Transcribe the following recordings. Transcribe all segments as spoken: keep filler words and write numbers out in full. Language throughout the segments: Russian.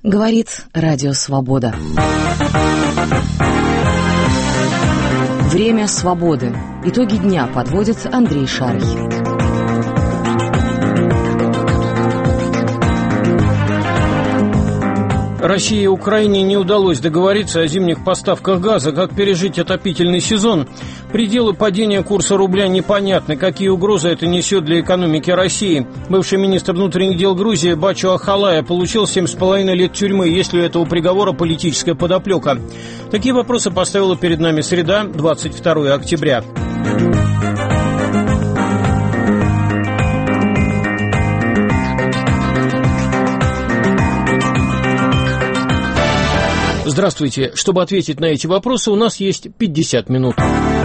Говорит Радио Свобода. Время свободы. Итоги дня подводит Андрей Шарий. России и Украине не удалось договориться о зимних поставках газа. Как пережить отопительный сезон? Пределы падения курса рубля непонятны. Какие угрозы это несет для экономики России? Бывший министр внутренних дел Грузии Бачу Ахалая получил семь с половиной лет тюрьмы. Есть ли у этого приговора политическая подоплека? Такие вопросы поставила перед нами среда, двадцать второе октября. Здравствуйте. Чтобы ответить на эти вопросы, у нас есть пятьдесят минут.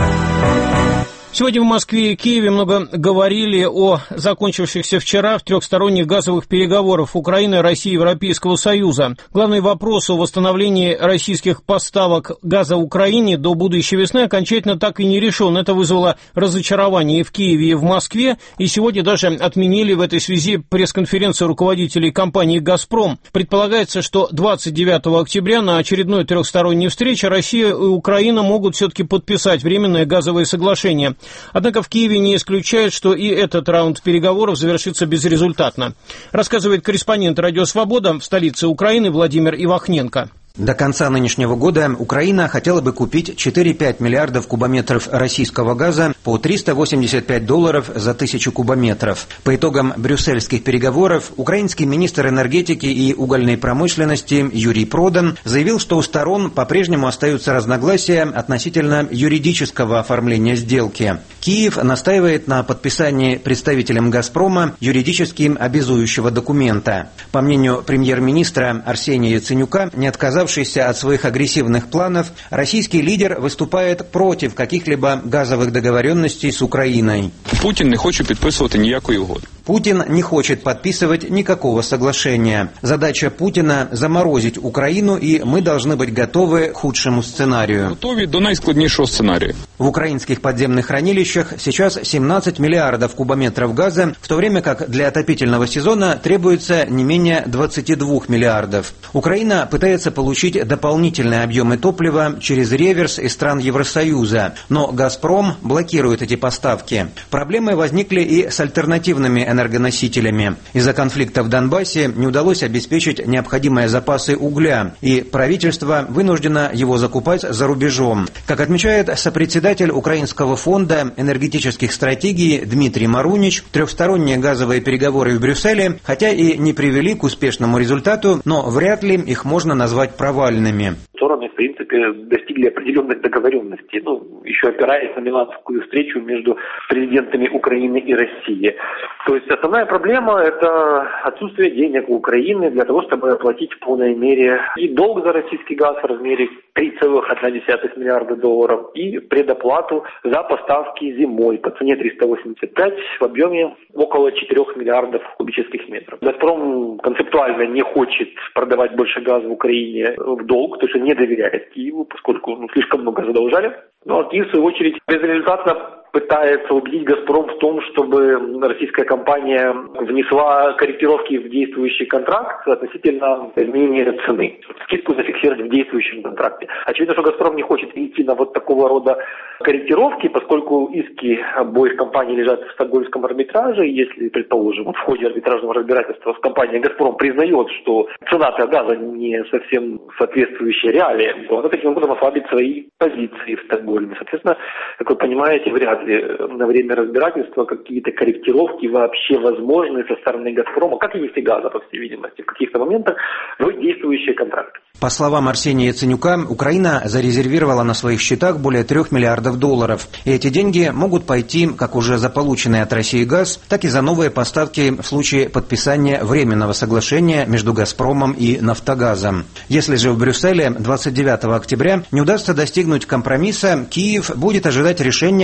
Сегодня в Москве и Киеве много говорили о закончившихся вчера в трехсторонних газовых переговорах Украины, России и Европейского Союза. Главный вопрос о восстановлении российских поставок газа Украине до будущей весны окончательно так и не решен. Это вызвало разочарование и в Киеве, и в Москве. И сегодня даже отменили в этой связи пресс-конференцию руководителей компании «Газпром». Предполагается, что двадцать девятого октября на очередной трехсторонней встрече Россия и Украина могут все-таки подписать временное газовое соглашение. Однако в Киеве не исключают, что и этот раунд переговоров завершится безрезультатно. Рассказывает корреспондент «Радио Свобода» в столице Украины Владимир Ивахненко. До конца нынешнего года Украина хотела бы купить четыре-пять миллиардов кубометров российского газа по триста восемьдесят пять долларов за тысячу кубометров. По итогам брюссельских переговоров украинский министр энергетики и угольной промышленности Юрий Продан заявил, что у сторон по-прежнему остаются разногласия относительно юридического оформления сделки. Киев настаивает на подписании представителем «Газпрома» юридически обязующего документа. По мнению премьер-министра Арсения Яценюка, не отказавшись от своих агрессивных планов, российский лидер выступает против каких-либо газовых договоренностей с Украиной. Путин не хочет подписывать никакой угоды. Путин не хочет подписывать никакого соглашения. Задача Путина – заморозить Украину, и мы должны быть готовы к худшему сценарию. Готовы до наискладнейшего сценария. В украинских подземных хранилищах сейчас семнадцать миллиардов кубометров газа, в то время как для отопительного сезона требуется не менее двадцать два миллиардов. Украина пытается получить дополнительные объемы топлива через реверс из стран Евросоюза, но «Газпром» блокирует эти поставки. Проблемы возникли и с альтернативными энергоносителями. Из-за конфликта в Донбассе не удалось обеспечить необходимые запасы угля, и правительство вынуждено его закупать за рубежом. Как отмечает сопредседатель Украинского фонда энергетических стратегий Дмитрий Марунич, трехсторонние газовые переговоры в Брюсселе, хотя и не привели к успешному результату, но вряд ли их можно назвать провальными. Стороны, в принципе, достигли определенных договоренностей, ну, еще опираясь на миланскую встречу между президентами Украины и России. То есть основная проблема – это отсутствие денег у Украины для того, чтобы оплатить в полной мере и долг за российский газ в размере три целых одна десятая миллиарда долларов, и предоплату за поставки зимой по цене триста восемьдесят пять в объеме около четырёх миллиардов кубических метров. «Газпром» концептуально не хочет продавать больше газа в Украине в долг, то есть не доверяет Киеву, поскольку ну, слишком много задолжали. Ну а Киев, в свою очередь, безрезультатно пытается убедить «Газпром» в том, чтобы российская компания внесла корректировки в действующий контракт относительно изменения цены. Скидку зафиксировать в действующем контракте. Очевидно, что «Газпром» не хочет идти на вот такого рода корректировки, поскольку иски обоих компаний лежат в стокгольмском арбитраже. Если, предположим, в ходе арбитражного разбирательства компания «Газпром» признает, что цена-то газа не совсем соответствующая реалиям, то она таким образом ослабит свои позиции в Стокгольме. Соответственно, как вы понимаете, вряд ли на время разбирательства какие-то корректировки вообще возможны со стороны «Газпрома», как и нефтегаза, по всей видимости, в каких-то моментах в действующие контракты. По словам Арсения Яценюка, Украина зарезервировала на своих счетах более трех миллиардов долларов. И эти деньги могут пойти как уже за полученный от России газ, так и за новые поставки в случае подписания временного соглашения между «Газпромом» и «Нафтогазом». Если же в Брюсселе двадцать девятого октября не удастся достигнуть компромисса, Киев будет ожидать решения Стокгольмского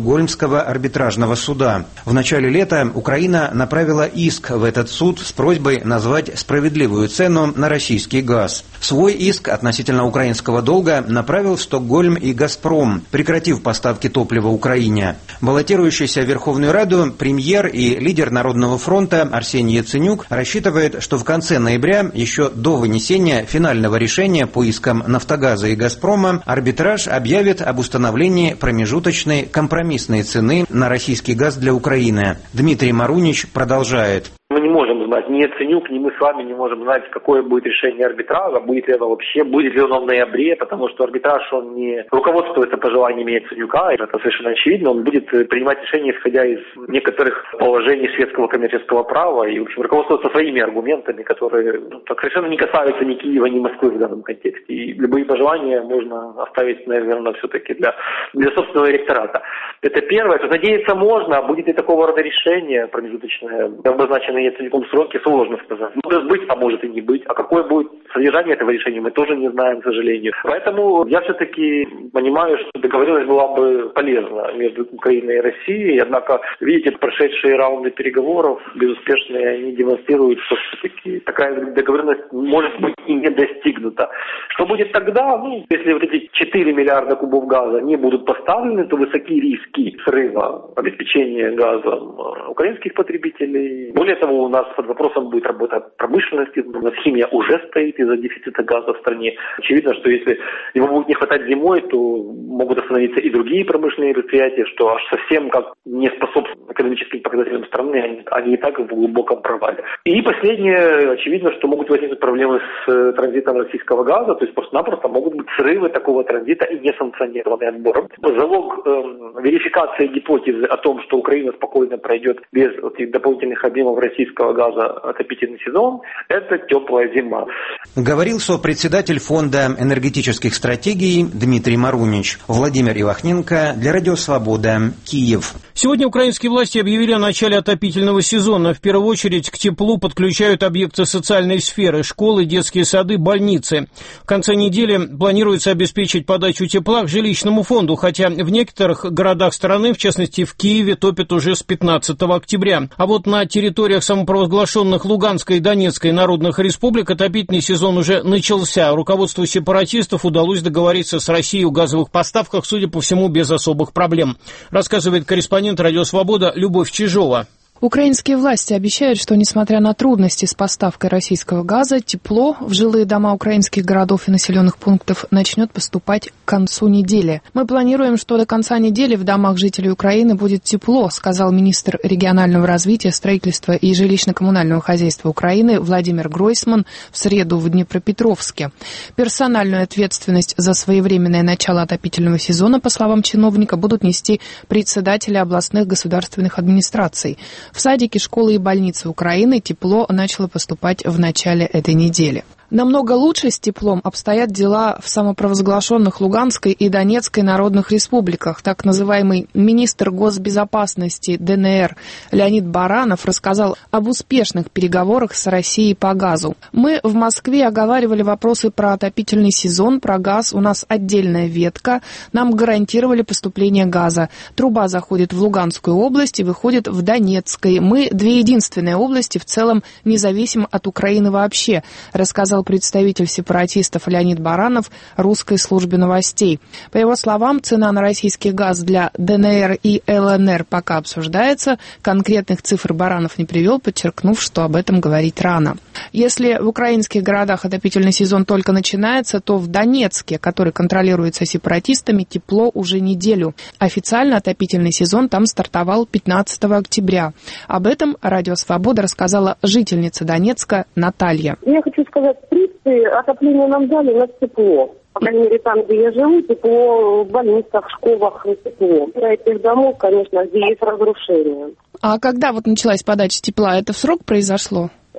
Стокгольмского арбитражного суда. В начале лета Украина направила иск в этот суд с просьбой назвать справедливую цену на российский газ. Свой иск относительно украинского долга направил в Стокгольм и «Газпром», прекратив поставки топлива Украине. Баллотирующийся в Верховную Раду премьер и лидер Народного фронта Арсений Яценюк рассчитывает, что в конце ноября, еще до вынесения финального решения по искам «Нафтогаза» и «Газпрома», арбитраж объявит об установлении промежуточной компромиссной цены на российский газ для Украины. Дмитрий Марунич продолжает. Мы не можем знать, ни Яценюк, ни мы с вами не можем знать, какое будет решение арбитража, будет ли оно вообще, будет ли оно в ноябре, потому что арбитраж, он не руководствуется пожеланиями Яценюка, это совершенно очевидно, он будет принимать решения, исходя из некоторых положений светского коммерческого права и, в общем, руководствуется своими аргументами, которые ну, так совершенно не касаются ни Киева, ни Москвы в данном контексте. И любые пожелания можно оставить, наверное, все-таки для, для собственного электората. Это первое. То надеяться можно, а будет ли такого рода решение промежуточное, обозначенное Яценюком сроки, сложно сказать. Может быть, а может и не быть. А какое будет содержание этого решения, мы тоже не знаем, к сожалению. Поэтому я все-таки понимаю, что договоренность была бы полезна между Украиной и Россией. Однако, видите, прошедшие раунды переговоров безуспешные, они демонстрируют, что все-таки такая договоренность может быть и не достигнута. Что будет тогда? Ну, если вот эти четыре миллиарда кубов газа не будут поставлены, то высоки риски срыва обеспечения газом украинских потребителей. Более того, у нас под вопросом будет работа промышленности. У нас химия уже стоит из-за дефицита газа в стране. Очевидно, что если его будет не хватать зимой, то могут остановиться и другие промышленные предприятия, что аж совсем как не способствует экономическим показателям страны, они, они и так в глубоком провале. И последнее, очевидно, что могут возникнуть проблемы с транзитом российского газа, то есть просто-напросто могут быть срывы такого транзита и несанкционированный отбор. Залог э, верификации гипотезы о том, что Украина спокойно пройдет без этих дополнительных объемов российского газа отопительный сезон, это теплая зима. Говорил сопредседатель Фонда энергетических стратегий Дмитрий Марунич. Владимир Ивахненко для Радио Свобода, Киев. Сегодня украинские власти объявили о начале отопительного сезона. В первую очередь к теплу подключают объекты социальной сферы, школы, детские сады, больницы. В конце недели планируется обеспечить подачу тепла к жилищному фонду, хотя в некоторых городах страны, в частности в Киеве, топят уже с пятнадцатого октября. А вот на территориях самопровозглашенных Луганской и Донецкой народных республик отопительный сезон уже начался. Руководству сепаратистов удалось договориться с Россией о газовых поставках, судя по всему, без особых проблем. Рассказывает корреспондент «Радио Свобода» Любовь Чижова. Украинские власти обещают, что, несмотря на трудности с поставкой российского газа, тепло в жилые дома украинских городов и населенных пунктов начнет поступать к концу недели. «Мы планируем, что до конца недели в домах жителей Украины будет тепло», сказал министр регионального развития, строительства и жилищно-коммунального хозяйства Украины Владимир Гройсман в среду в Днепропетровске. Персональную ответственность за своевременное начало отопительного сезона, по словам чиновника, будут нести председатели областных государственных администраций. В садики, школы и больницы Украины тепло начало поступать в начале этой недели. Намного лучше с теплом обстоят дела в самопровозглашенных Луганской и Донецкой народных республиках. Так называемый министр госбезопасности ДНР Леонид Баранов рассказал об успешных переговорах с Россией по газу. «Мы в Москве оговаривали вопросы про отопительный сезон, про газ. У нас отдельная ветка. Нам гарантировали поступление газа. Труба заходит в Луганскую область и выходит в Донецкой. Мы две единственные области в целом независим от Украины вообще», рассказал представитель сепаратистов Леонид Баранов русской службе новостей. По его словам, цена на российский газ для ДНР и ЛНР пока обсуждается. Конкретных цифр Баранов не привел, подчеркнув, что об этом говорить рано. Если в украинских городах отопительный сезон только начинается, то в Донецке, который контролируется сепаратистами, тепло уже неделю. Официально отопительный сезон там стартовал пятнадцатого октября. Об этом Радио Свобода рассказала жительница Донецка Наталья. Я хочу сказать, в принципе, отопление нам дали, у нас тепло. По крайней мере, там, где я живу, тепло, в больницах, в школах тепло. Для этих домов, конечно, где есть разрушения. А когда вот началась подача тепла, это в срок произошло?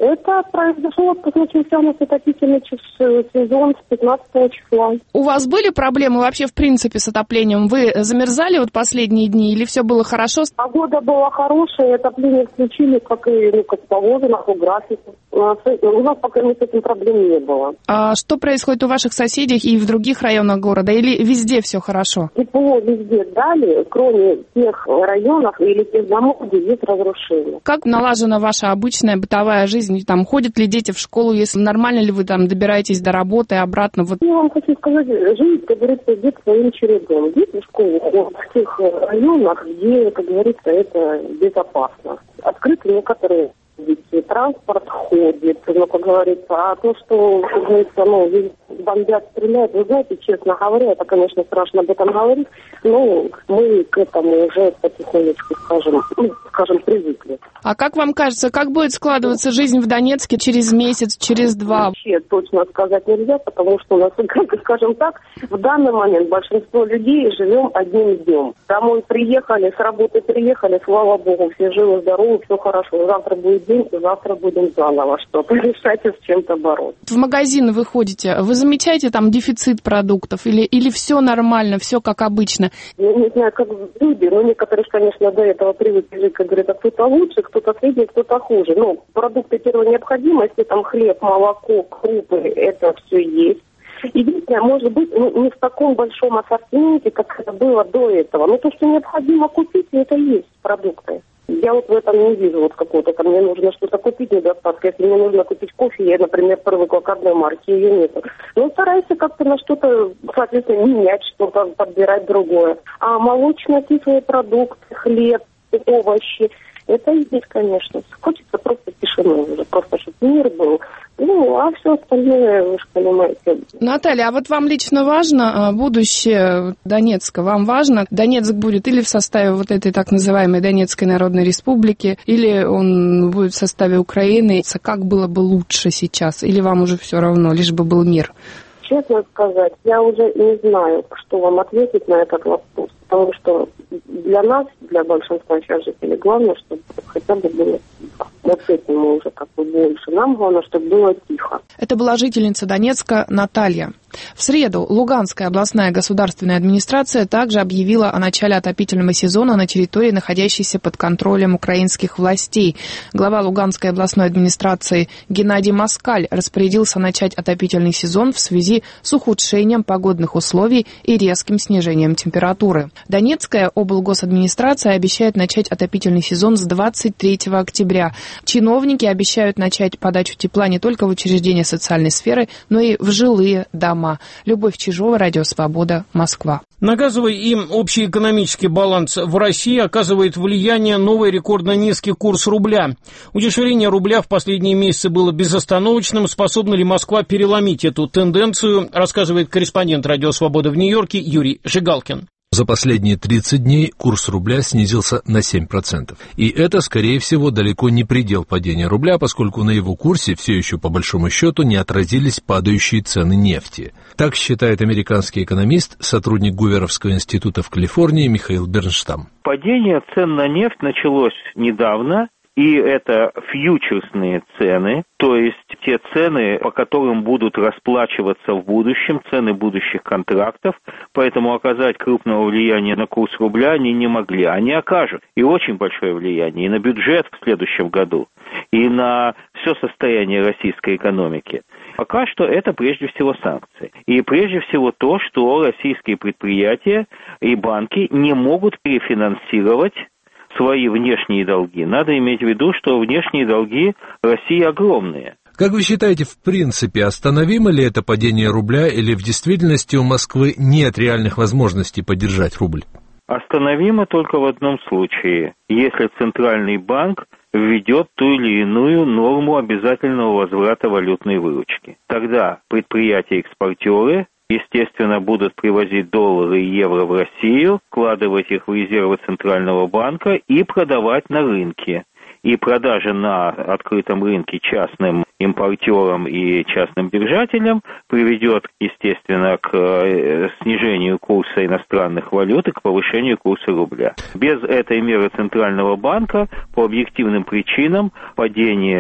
Это произошло, начался у нас отопительный сезон с пятнадцатого числа. У вас были проблемы вообще в принципе с отоплением? Вы замерзали вот последние дни или все было хорошо? Погода была хорошая, отопление включили, как и ну, как положено, по графику. У нас, у нас пока с этим проблем не было. А что происходит у ваших соседей и в других районах города? Или везде все хорошо? Тепло везде дали, кроме тех районов или тех домов, где есть разрушения. Как налажена ваша обычная бытовая жизнь? Там ходят ли дети в школу? Если нормально ли вы там добираетесь до работы и обратно? Вот. Я вам хочу сказать, жизнь, как говорится, идет своим чередом. Дети в школу ходят в тех районах, где, как говорится, это безопасно. Открыты некоторые улицы, транспорт ходит, ну, как говорится, а то, что, как говорится, ну, бомбят, стреляют, вы знаете, честно говоря, это, конечно, страшно об этом говорить, но мы к этому уже потихонечку, скажем, ну, скажем, привыкли. А как вам кажется, как будет складываться жизнь в Донецке через месяц, через два? Вообще точно сказать нельзя, потому что у нас, скажем так, в данный момент большинство людей живем одним днем. Домой приехали, с работы приехали, слава богу, все живы, здоровы, все хорошо. Завтра будет день, завтра будем заново что-то решать и с чем-то бороться. В магазин вы ходите, вы замечаете там дефицит продуктов или, или все нормально, все как обычно? Я не знаю, как люди, но некоторые, конечно, до этого привыкли жить, как говорят, кто-то лучше, кто-то средний, кто-то хуже. Ну, продукты первой необходимости, там хлеб, молоко, крупы, это все есть. Единственное, может быть, не в таком большом ассортименте, как это было до этого. Но то, что необходимо купить, это есть продукты. Я вот в этом не вижу вот какого-то, там мне нужно что-то купить, недостатка. Если мне нужно купить кофе, я, например, привыкла к одной марке, ее нету. Но стараюсь как-то на что-то, соответственно, менять, что-то подбирать другое. А молочно-кислые продукты, хлеб, овощи, это есть, конечно. Хочется просто тишины уже, просто чтобы мир был. Ну, а все остальное, вы же понимаете. Наталья, а вот вам лично важно будущее Донецка? Вам важно, Донецк будет или в составе вот этой так называемой Донецкой Народной Республики, или он будет в составе Украины? Как было бы лучше сейчас? Или вам уже все равно, лишь бы был мир? Честно сказать, я уже не знаю, что вам ответить на этот вопрос. Потому что для нас, для большинства сейчас жителей, главное, чтобы хотя бы было тихо. Вот с этим мы уже как бы больше. Нам главное, чтобы было тихо. Это была жительница Донецка Наталья. В среду Луганская областная государственная администрация также объявила о начале отопительного сезона на территории, находящейся под контролем украинских властей. Глава Луганской областной администрации Геннадий Москаль распорядился начать отопительный сезон в связи с ухудшением погодных условий и резким снижением температуры. Донецкая облгосадминистрация обещает начать отопительный сезон с двадцать третьего октября. Чиновники обещают начать подачу тепла не только в учреждения социальной сферы, но и в жилые дома. Любовь Чижова, Радио Свобода, Москва. На газовый и общеэкономический баланс в России оказывает влияние новый рекордно низкий курс рубля. Удешевление рубля в последние месяцы было безостановочным. Способна ли Москва переломить эту тенденцию, рассказывает корреспондент Радио Свобода в Нью-Йорке Юрий Жигалкин. За последние тридцать дней курс рубля снизился на семь процентов. И это, скорее всего, далеко не предел падения рубля, поскольку на его курсе все еще, по большому счету, не отразились падающие цены нефти. Так считает американский экономист, сотрудник Гуверовского института в Калифорнии Михаил Бернштам. Падение цен на нефть началось недавно. И это фьючерсные цены, то есть те цены, по которым будут расплачиваться в будущем, цены будущих контрактов, поэтому оказать крупного влияния на курс рубля они не могли. Они окажут и очень большое влияние и на бюджет в следующем году, и на все состояние российской экономики. Пока что это прежде всего санкции. И прежде всего то, что российские предприятия и банки не могут перефинансировать свои внешние долги. Надо иметь в виду, что внешние долги России огромные. Как вы считаете, в принципе, остановимо ли это падение рубля, или в действительности у Москвы нет реальных возможностей поддержать рубль? Остановимо только в одном случае, если Центральный банк введет ту или иную норму обязательного возврата валютной выручки. Тогда предприятия-экспортеры, естественно, будут привозить доллары и евро в Россию, вкладывать их в резервы Центрального банка и продавать на рынке. И продажа на открытом рынке частным импортерам и частным держателям приведет, естественно, к снижению курса иностранных валют и к повышению курса рубля. Без этой меры Центрального банка по объективным причинам падение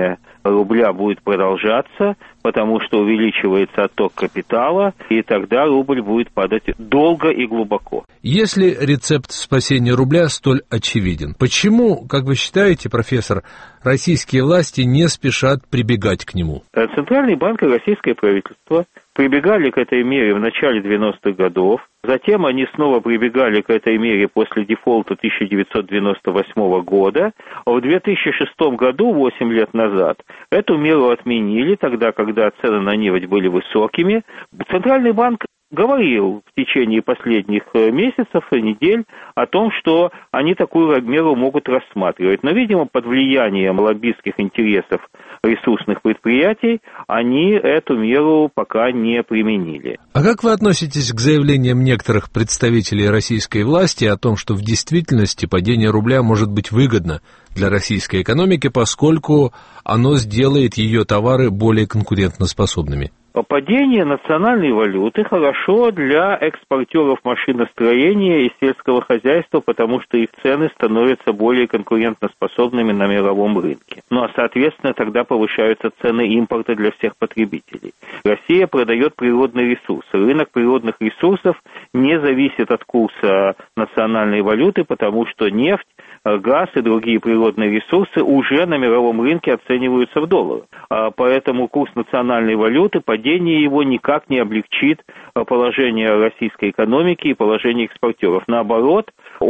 рубля будет продолжаться, потому что увеличивается отток капитала, и тогда рубль будет падать долго и глубоко. Если рецепт спасения рубля столь очевиден, почему, как вы считаете, профессор, российские власти не спешат прибегать к нему? Центральный банк и российское правительство прибегали к этой мере в начале девяностых годов, затем они снова прибегали к этой мере после дефолта тысяча девятьсот девяносто восьмого года, а в две тысячи шестом году, восемь лет назад, эту меру отменили, тогда, когда цены на нефть были высокими. Центральный банк говорил в течение последних месяцев и недель о том, что они такую меру могут рассматривать. Но, видимо, под влиянием лоббистских интересов ресурсных предприятий они эту меру пока не применили. А как вы относитесь к заявлениям некоторых представителей российской власти о том, что в действительности падение рубля может быть выгодно для российской экономики, поскольку оно сделает ее товары более конкурентоспособными? Падение национальной валюты хорошо для экспортеров машиностроения и сельского хозяйства, потому что их цены становятся более конкурентоспособными на мировом рынке. Ну а соответственно тогда повышаются цены импорта для всех потребителей. Россия продает природные ресурсы. Рынок природных ресурсов не зависит от курса национальной валюты, потому что нефть, газ и другие природные ресурсы уже на мировом рынке оцениваются в долларах. Поэтому курс национальной валюты, падение его никак не облегчит положение российской экономики и положение экспортеров. Наоборот,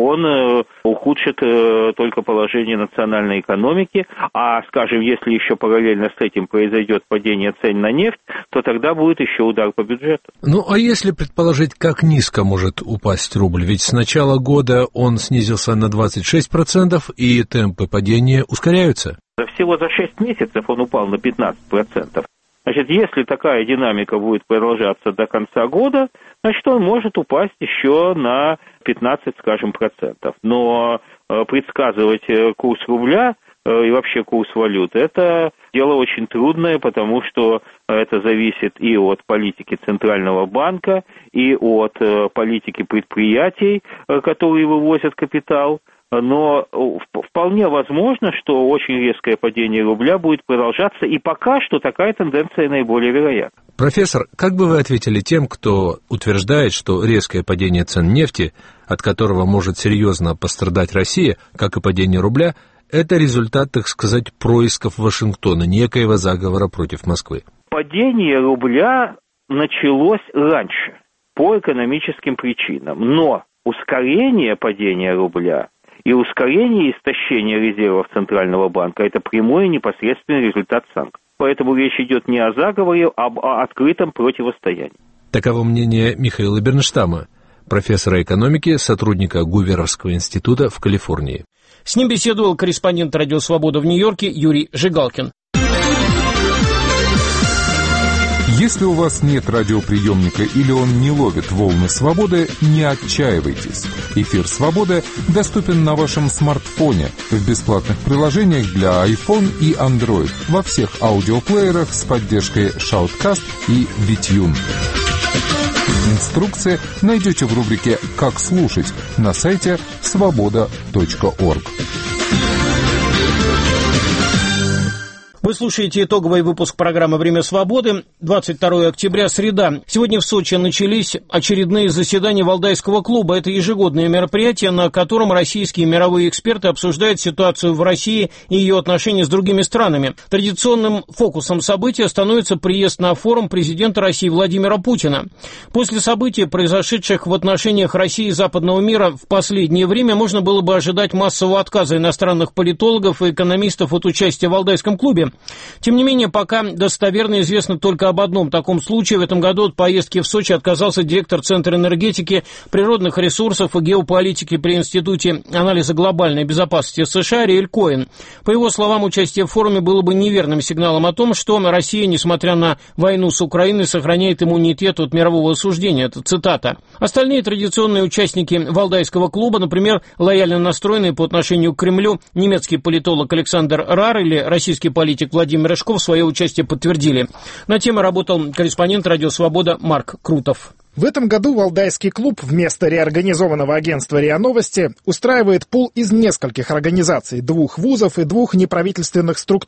он ухудшит только положение национальной экономики, а, скажем, если еще параллельно с этим произойдет падение цен на нефть, то тогда будет еще удар по бюджету. Ну, а если предположить, как низко может упасть рубль? Ведь с начала года он снизился на двадцать шесть процентов, и темпы падения ускоряются. Всего за шесть месяцев он упал на пятнадцать процентов. Значит, если такая динамика будет продолжаться до конца года, значит, он может упасть еще на пятнадцать, скажем, процентов. Но э, предсказывать курс рубля э, и вообще курс валют – это дело очень трудное, потому что это зависит и от политики Центрального банка, и от э, политики предприятий, э, которые вывозят капитал. Но вполне возможно, что очень резкое падение рубля будет продолжаться, и пока что такая тенденция наиболее вероятна. Профессор, как бы вы ответили тем, кто утверждает, что резкое падение цен нефти, от которого может серьезно пострадать Россия, как и падение рубля, это результат, так сказать, происков Вашингтона, некоего заговора против Москвы? Падение рубля началось раньше, по экономическим причинам, но ускорение падения рубля и ускорение истощения резервов Центрального банка – это прямой и непосредственный результат санкций. Поэтому речь идет не о заговоре, а об открытом противостоянии. Таково мнение Михаила Бернштама, профессора экономики, сотрудника Гуверовского института в Калифорнии. С ним беседовал корреспондент «Радио Свобода» в Нью-Йорке Юрий Жигалкин. Если у вас нет радиоприемника или он не ловит волны свободы, не отчаивайтесь. Эфир «Свободы» доступен на вашем смартфоне в бесплатных приложениях для iPhone и Android во всех аудиоплеерах с поддержкой Shoutcast и Витюн. Инструкции найдете в рубрике «Как слушать» на сайте свобода точка орг. Вы слушаете итоговый выпуск программы «Время свободы», двадцать второе октября, среда. Сегодня в Сочи начались очередные заседания Валдайского клуба. Это ежегодное мероприятие, на котором российские и мировые эксперты обсуждают ситуацию в России и ее отношения с другими странами. Традиционным фокусом события становится приезд на форум президента России Владимира Путина. После событий, произошедших в отношениях России и западного мира в последнее время, можно было бы ожидать массового отказа иностранных политологов и экономистов от участия в Валдайском клубе. Тем не менее, пока достоверно известно только об одном таком случае. В этом году от поездки в Сочи отказался директор Центра энергетики, природных ресурсов и геополитики при Институте анализа глобальной безопасности США Ариэль Коэн. По его словам, участие в форуме было бы неверным сигналом о том, что Россия, несмотря на войну с Украиной, сохраняет иммунитет от мирового осуждения. Это цитата. Остальные традиционные участники Валдайского клуба, например, лояльно настроенные по отношению к Кремлю, немецкий политолог Александр Рар или российский политик Владимир Рыжков, свое участие подтвердили. На тему работал корреспондент «Радио Свобода» Марк Крутов. В этом году Валдайский клуб вместо реорганизованного агентства РИА Новости устраивает пул из нескольких организаций, двух вузов и двух неправительственных структур.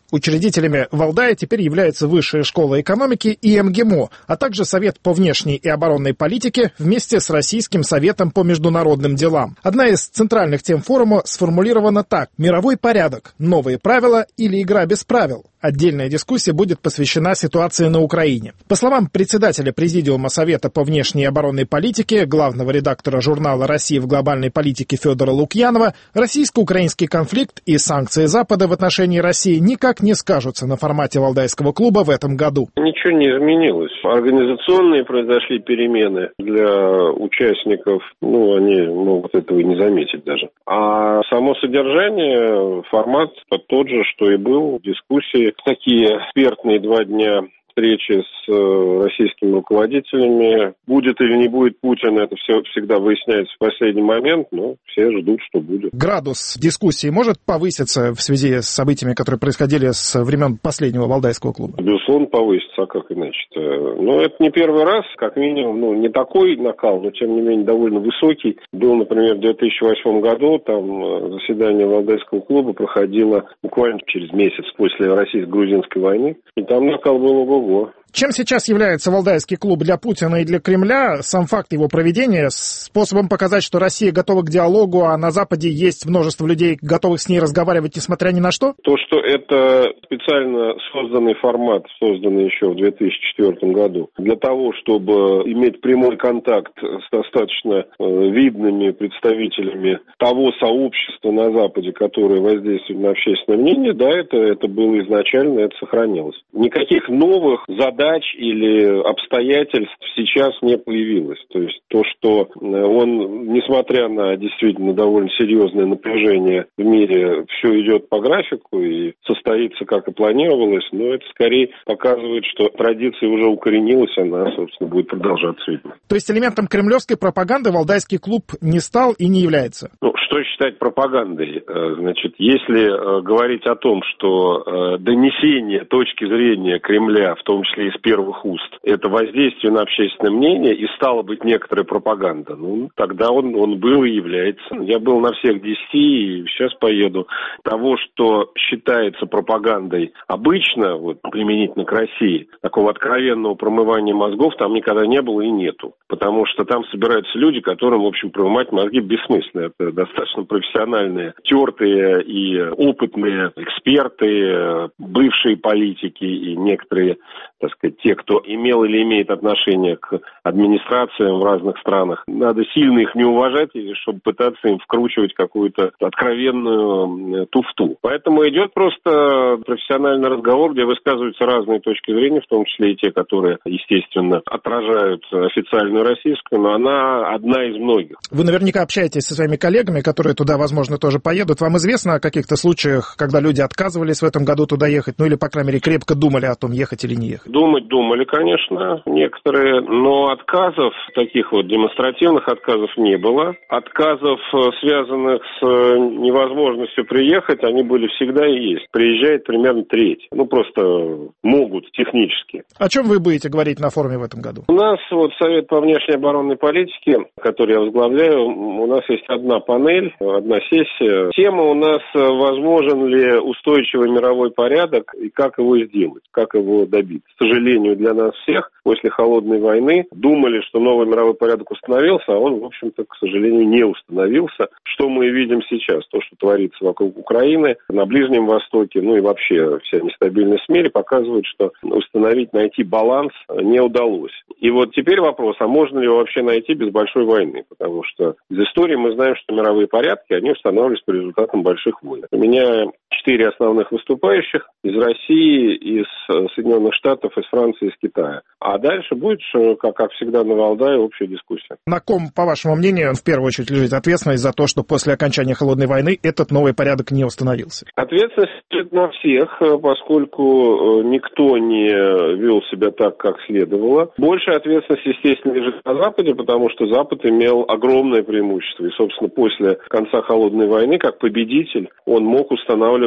Учредителями Валдая теперь являются Высшая школа экономики и эм гэ эм о, а также Совет по внешней и оборонной политике вместе с Российским советом по международным делам. Одна из центральных тем форума сформулирована так: «Мировой порядок, новые правила или игра без правил». Отдельная дискуссия будет посвящена ситуации на Украине. По словам председателя Президиума Совета по внешней и оборонной политике, главного редактора журнала «Россия в глобальной политике» Федора Лукьянова, российско-украинский конфликт и санкции Запада в отношении России никак не скажутся на формате Валдайского клуба в этом году. Ничего не изменилось. Организационные произошли перемены для участников, ну, они могут этого и не заметить даже. А само содержание, формат тот же, что и был, дискуссии. Такие экспертные два дня встречи с э, российскими руководителями. Будет или не будет Путин, это все всегда выясняется в последний момент, но все ждут, что будет. Градус дискуссии может повыситься в связи с событиями, которые происходили с времен последнего Валдайского клуба? Безусловно, повысится, а как иначе-то? Но это не первый раз, как минимум, ну, не такой накал, но, тем не менее, довольно высокий. Был, например, в две тысячи восьмом году, там заседание Валдайского клуба проходило буквально через месяц после российско-грузинской войны, и там накал был ого-го. Чем сейчас является Валдайский клуб для Путина и для Кремля? Сам факт его проведения способом показать, что Россия готова к диалогу, а на Западе есть множество людей, готовых с ней разговаривать, несмотря ни на что? То, что это специально созданный формат, созданный еще в две тысячи четвёртом году, для того, чтобы иметь прямой контакт с достаточно видными представителями того сообщества на Западе, которое воздействует на общественное мнение, да, это, это было изначально, это сохранилось. Никаких новых задач или обстоятельств сейчас не появилось. То есть то, что он, несмотря на действительно довольно серьезное напряжение в мире, все идет по графику и состоится, как и планировалось, но это скорее показывает, что традиция уже укоренилась, она, собственно, будет продолжаться, видимо. То есть элементом кремлевской пропаганды Валдайский клуб не стал и не является? Ну, что считать пропагандой? Значит, если говорить о том, что донесение точки зрения Кремля, в том числе из первых уст, это воздействие на общественное мнение и стало быть некоторая пропаганда, ну, тогда он, он был и является. Я был на всех десяти и сейчас поеду. Того, что считается пропагандой обычно, вот, применительно к России, такого откровенного промывания мозгов там никогда не было и нету. Потому что там собираются люди, которым, в общем, промывать мозги бессмысленно. Это достаточно профессиональные, тертые и опытные эксперты, бывшие политики и некоторые, так сказать, те, кто имел или имеет отношение к администрациям в разных странах. Надо сильно их не уважать, чтобы пытаться им вкручивать какую-то откровенную туфту. Поэтому идет просто профессиональный разговор, где высказываются разные точки зрения, в том числе и те, которые, естественно, отражают официальную российскую, но она одна из многих. Вы наверняка общаетесь со своими коллегами, которые туда, возможно, тоже поедут. Вам известно о каких-то случаях, когда люди отказывались в этом году туда ехать, ну или, по крайней мере, крепко думали о том, ехать или не ехать? Думать думали, конечно, некоторые, но отказов, таких вот демонстративных отказов не было. Отказов, связанных с невозможностью приехать, они были всегда и есть. Приезжает примерно треть. Ну, просто могут технически. О чем вы будете говорить на форуме в этом году? У нас вот Совет по внешней оборонной политике, который я возглавляю, у нас есть одна панель, одна сессия. Тема у нас: возможен ли устойчивый мировой порядок и как его сделать, как его добиться. К сожалению, для нас всех после холодной войны думали, что новый мировой порядок установился, а он, в общем-то, к сожалению, не установился. Что мы видим сейчас? То, что творится вокруг Украины, на Ближнем Востоке, ну и вообще вся нестабильность в мире показывает, что установить, найти баланс не удалось. И вот теперь вопрос, а можно ли его вообще найти без большой войны? Потому что из истории мы знаем, что мировые порядки, они устанавливались по результатам больших войн. У меня четыре основных выступающих из России, из Соединенных Штатов, из Франции, из Китая. А дальше будет, как, как всегда, на Валдае общая дискуссия. На ком, по вашему мнению, в первую очередь лежит ответственность за то, что после окончания холодной войны этот новый порядок не установился? Ответственность лежит на всех, поскольку никто не вел себя так, как следовало. Большая ответственность, естественно, лежит на Западе, потому что Запад имел огромное преимущество. И, собственно, после конца холодной войны, как победитель, он мог устанавливать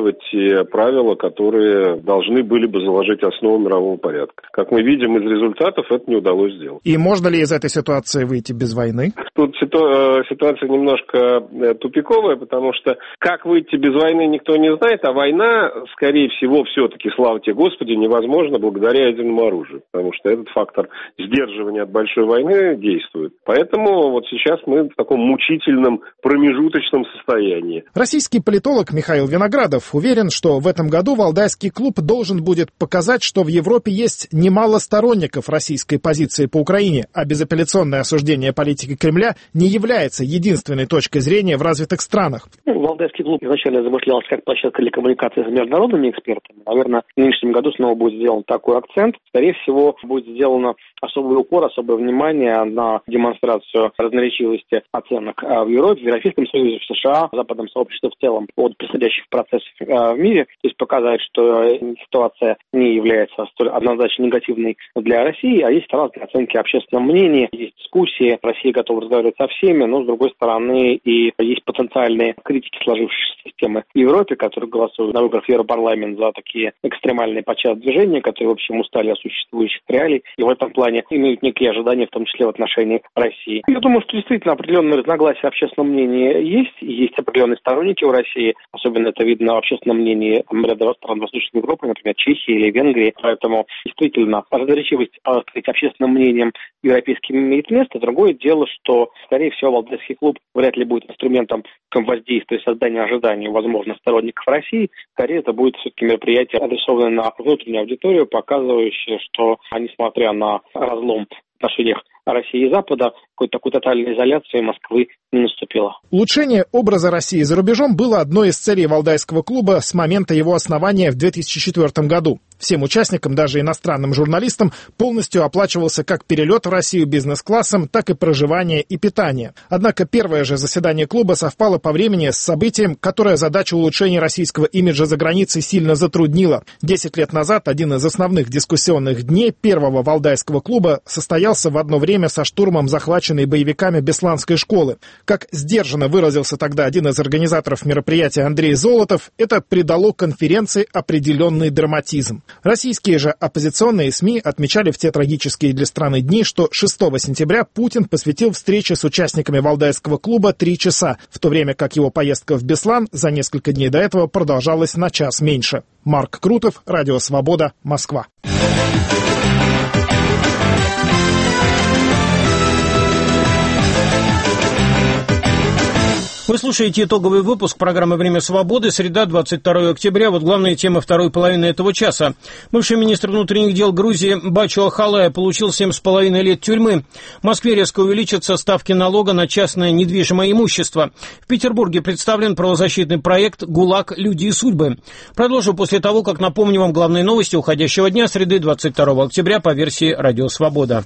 следовать те правила, которые должны были бы заложить основу мирового порядка. Как мы видим из результатов, это не удалось сделать. И можно ли из этой ситуации выйти без войны? Тут ситуация немножко тупиковая, потому что как выйти без войны, никто не знает, а война, скорее всего, все-таки, слава тебе Господи, невозможна благодаря ядерному оружию, потому что этот фактор сдерживания от большой войны действует. Поэтому вот сейчас мы в таком мучительном промежуточном состоянии. Российский политолог Михаил Виноградов уверен, что в этом году Валдайский клуб должен будет показать, что в Европе есть немало сторонников российской позиции по Украине, а безапелляционное осуждение политики Кремля не является единственной точкой зрения в развитых странах. Валдайский клуб изначально замышлялся как площадка для коммуникации с международными экспертами. Наверное, в нынешнем году снова будет сделан такой акцент. Скорее всего, будет сделано особый упор, особое внимание на демонстрацию разноречивости оценок в Европе, в Европейском Союзе, в США, в западном сообществе в целом от происходящих процессов в мире. То есть показать, что ситуация не является столь однозначно негативной для России, а есть разные оценки общественного мнения, есть дискуссии, Россия готова разговаривать со всеми, но, с другой стороны, и есть потенциальные критики сложившейся системы в Европе, которые голосуют на выборах в Европарламент за такие экстремальные подчас движения, которые, в общем, устали от существующих реалий, и в этом плане имеют некие ожидания, в том числе в отношении России. Я думаю, что действительно определенные разногласия общественного мнения есть, и есть определенные сторонники в России, особенно это видно в общественном мнении ряда стран Восточной Европы, например, Чехии или Венгрии, поэтому действительно разноречивость общественным мнением европейским имеет место. Другое дело, что, скорее всего, Валдайский клуб вряд ли будет инструментом воздействия и создания ожиданий возможных сторонников России. Скорее, это будет все-таки мероприятие, адресованное на внутреннюю аудиторию, показывающее, что, несмотря на разлом в отношениях России и Запада, какой-то такой тотальной изоляции Москвы не наступило. Улучшение образа России за рубежом было одной из целей Валдайского клуба с момента его основания в две тысячи четвёртом году. Всем участникам, даже иностранным журналистам, полностью оплачивался как перелет в Россию бизнес-классом, так и проживание и питание. Однако первое же заседание клуба совпало по времени с событием, которое задачу улучшения российского имиджа за границей сильно затруднило. Десять лет назад один из основных дискуссионных дней первого Валдайского клуба состоялся в одно время со штурмом захваченной боевиками Бесланской школы. Как сдержанно выразился тогда один из организаторов мероприятия Андрей Золотов, это придало конференции определенный драматизм. Российские же оппозиционные СМИ отмечали в те трагические для страны дни, что шестого сентября Путин посвятил встрече с участниками Валдайского клуба три часа, в то время как его поездка в Беслан за несколько дней до этого продолжалась на час меньше. Марк Крутов, Радио Свобода, Москва. Вы слушаете итоговый выпуск программы «Время свободы», среда, двадцать второе октября. Вот главные темы второй половины этого часа. Бывший министр внутренних дел Грузии Бачо Ахалая получил семь с половиной лет тюрьмы. В Москве резко увеличатся ставки налога на частное недвижимое имущество. В Петербурге представлен правозащитный проект «ГУЛАГ. Люди и судьбы». Продолжу после того, как напомню вам главные новости уходящего дня, среды, двадцать второго октября, по версии «Радио Свобода».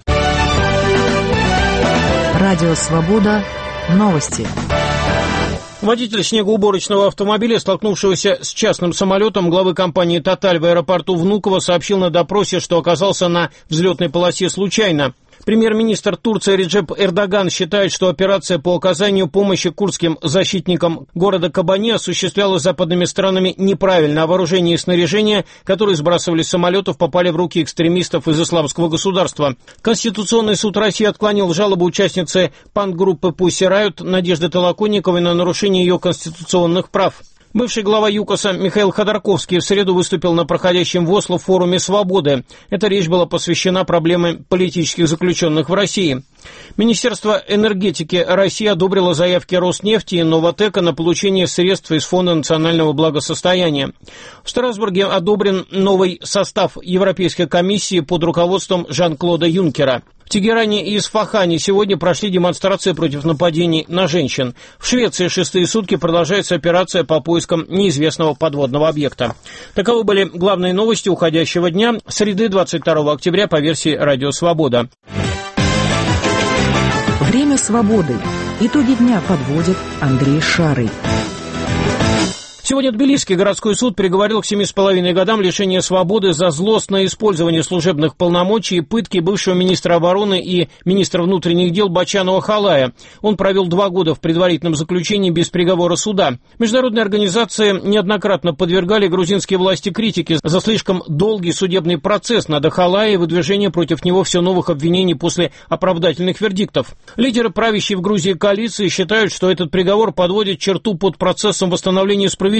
Радио Свобода. Новости. Водитель снегоуборочного автомобиля, столкнувшегося с частным самолетом главы компании «Тоталь» в аэропорту Внуково, сообщил на допросе, что оказался на взлетной полосе случайно. Премьер-министр Турции Реджеп Эрдоган считает, что операция по оказанию помощи курдским защитникам города Кобани осуществлялась западными странами неправильно, а вооружение и снаряжение, которые сбрасывали с самолетов, попали в руки экстремистов из исламского государства. Конституционный суд России отклонил жалобу участницы панк-группы «Пусси Райот» Надежды Толоконниковой на нарушение ее конституционных прав. Бывший глава ЮКОСа Михаил Ходорковский в среду выступил на проходящем в Осло форуме «Свободы». Эта речь была посвящена проблеме политических заключенных в России. Министерство энергетики России одобрило заявки Роснефти и Новатэка на получение средств из Фонда национального благосостояния. В Страсбурге одобрен новый состав Европейской комиссии под руководством Жан-Клода Юнкера. В Тегеране и Исфахане сегодня прошли демонстрации против нападений на женщин. В Швеции шестые сутки продолжается операция по поискам неизвестного подводного объекта. Таковы были главные новости уходящего дня, среды, двадцать второго октября, по версии «Радио Свобода». Время свободы. Итоги дня подводит Андрей Шарый. Сегодня Тбилисский городской суд приговорил к семи с половиной годам лишения свободы за злостное использование служебных полномочий и пытки бывшего министра обороны и министра внутренних дел Бачанова Халая. Он провел два года в предварительном заключении без приговора суда. Международные организации неоднократно подвергали грузинские власти критике за слишком долгий судебный процесс над Халая и выдвижение против него все новых обвинений после оправдательных вердиктов. Лидеры правящей в Грузии коалиции считают, что этот приговор подводит черту под процессом восстановления справедливости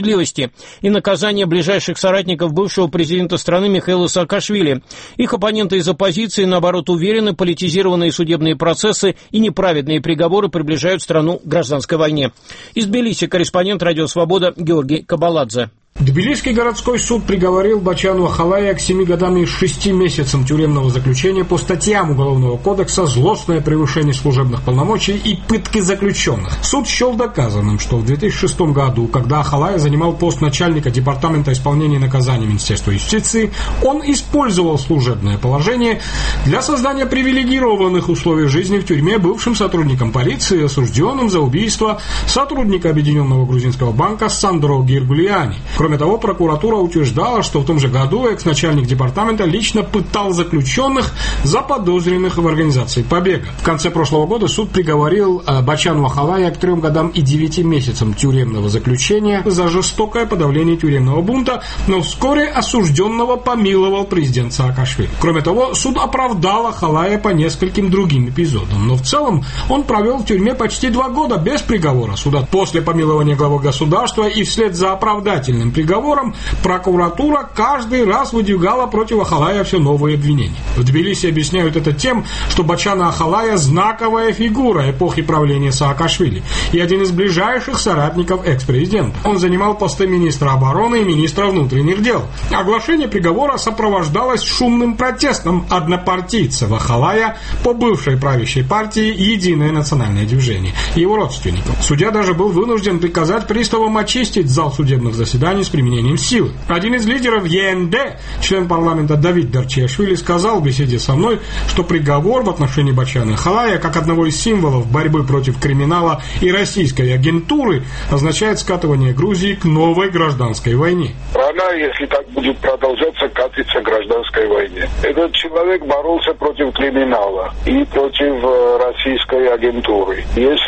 и наказания ближайших соратников бывшего президента страны Михаила Саакашвили. Их оппоненты из оппозиции, наоборот, уверены, политизированные судебные процессы и неправедные приговоры приближают страну к гражданской войне. Из Тбилиси корреспондент «Радио Свобода» Георгий Кабаладзе. Тбилисский городской суд приговорил Бачану Халая к семи годам и шести месяцам тюремного заключения по статьям Уголовного кодекса «Злостное превышение служебных полномочий» и «Пытки заключенных». Суд счел доказанным, что в две тысячи шестом году, когда Халая занимал пост начальника Департамента исполнения наказаний Министерства юстиции, он использовал служебное положение для создания привилегированных условий жизни в тюрьме бывшим сотрудником полиции, осужденным за убийство сотрудника Объединенного грузинского банка Сандро Гиргулиани. Кроме того, прокуратура утверждала, что в том же году экс-начальник департамента лично пытал заключенных, заподозренных в организации побега. В конце прошлого года суд приговорил Бачану Халая к трем годам и девяти месяцам тюремного заключения за жестокое подавление тюремного бунта, но вскоре осужденного помиловал президент Саакашвили. Кроме того, суд оправдал Халая по нескольким другим эпизодам, но в целом он провел в тюрьме почти два года без приговора суда. После помилования главы государства и вслед за оправдательным приговором прокуратура каждый раз выдвигала против Халая все новые обвинения. В Тбилиси объясняют это тем, что Бачана Халая – знаковая фигура эпохи правления Саакашвили и один из ближайших соратников экс-президента. Он занимал посты министра обороны и министра внутренних дел. Оглашение приговора сопровождалось шумным протестом однопартийцев Халая по бывшей правящей партии «Единое национальное движение» и его родственников. Судья даже был вынужден приказать приставам очистить зал судебных заседаний с применением силы. Один из лидеров Е Н Д, член парламента Давид Дарчиашвили, сказал в беседе со мной, что приговор в отношении Бачаны Халая, как одного из символов борьбы против криминала и российской агентуры, означает скатывание Грузии к новой гражданской войне. Страна, если так будет продолжаться, катится к гражданской войне. Этот человек боролся против криминала и против э, российской агентуры.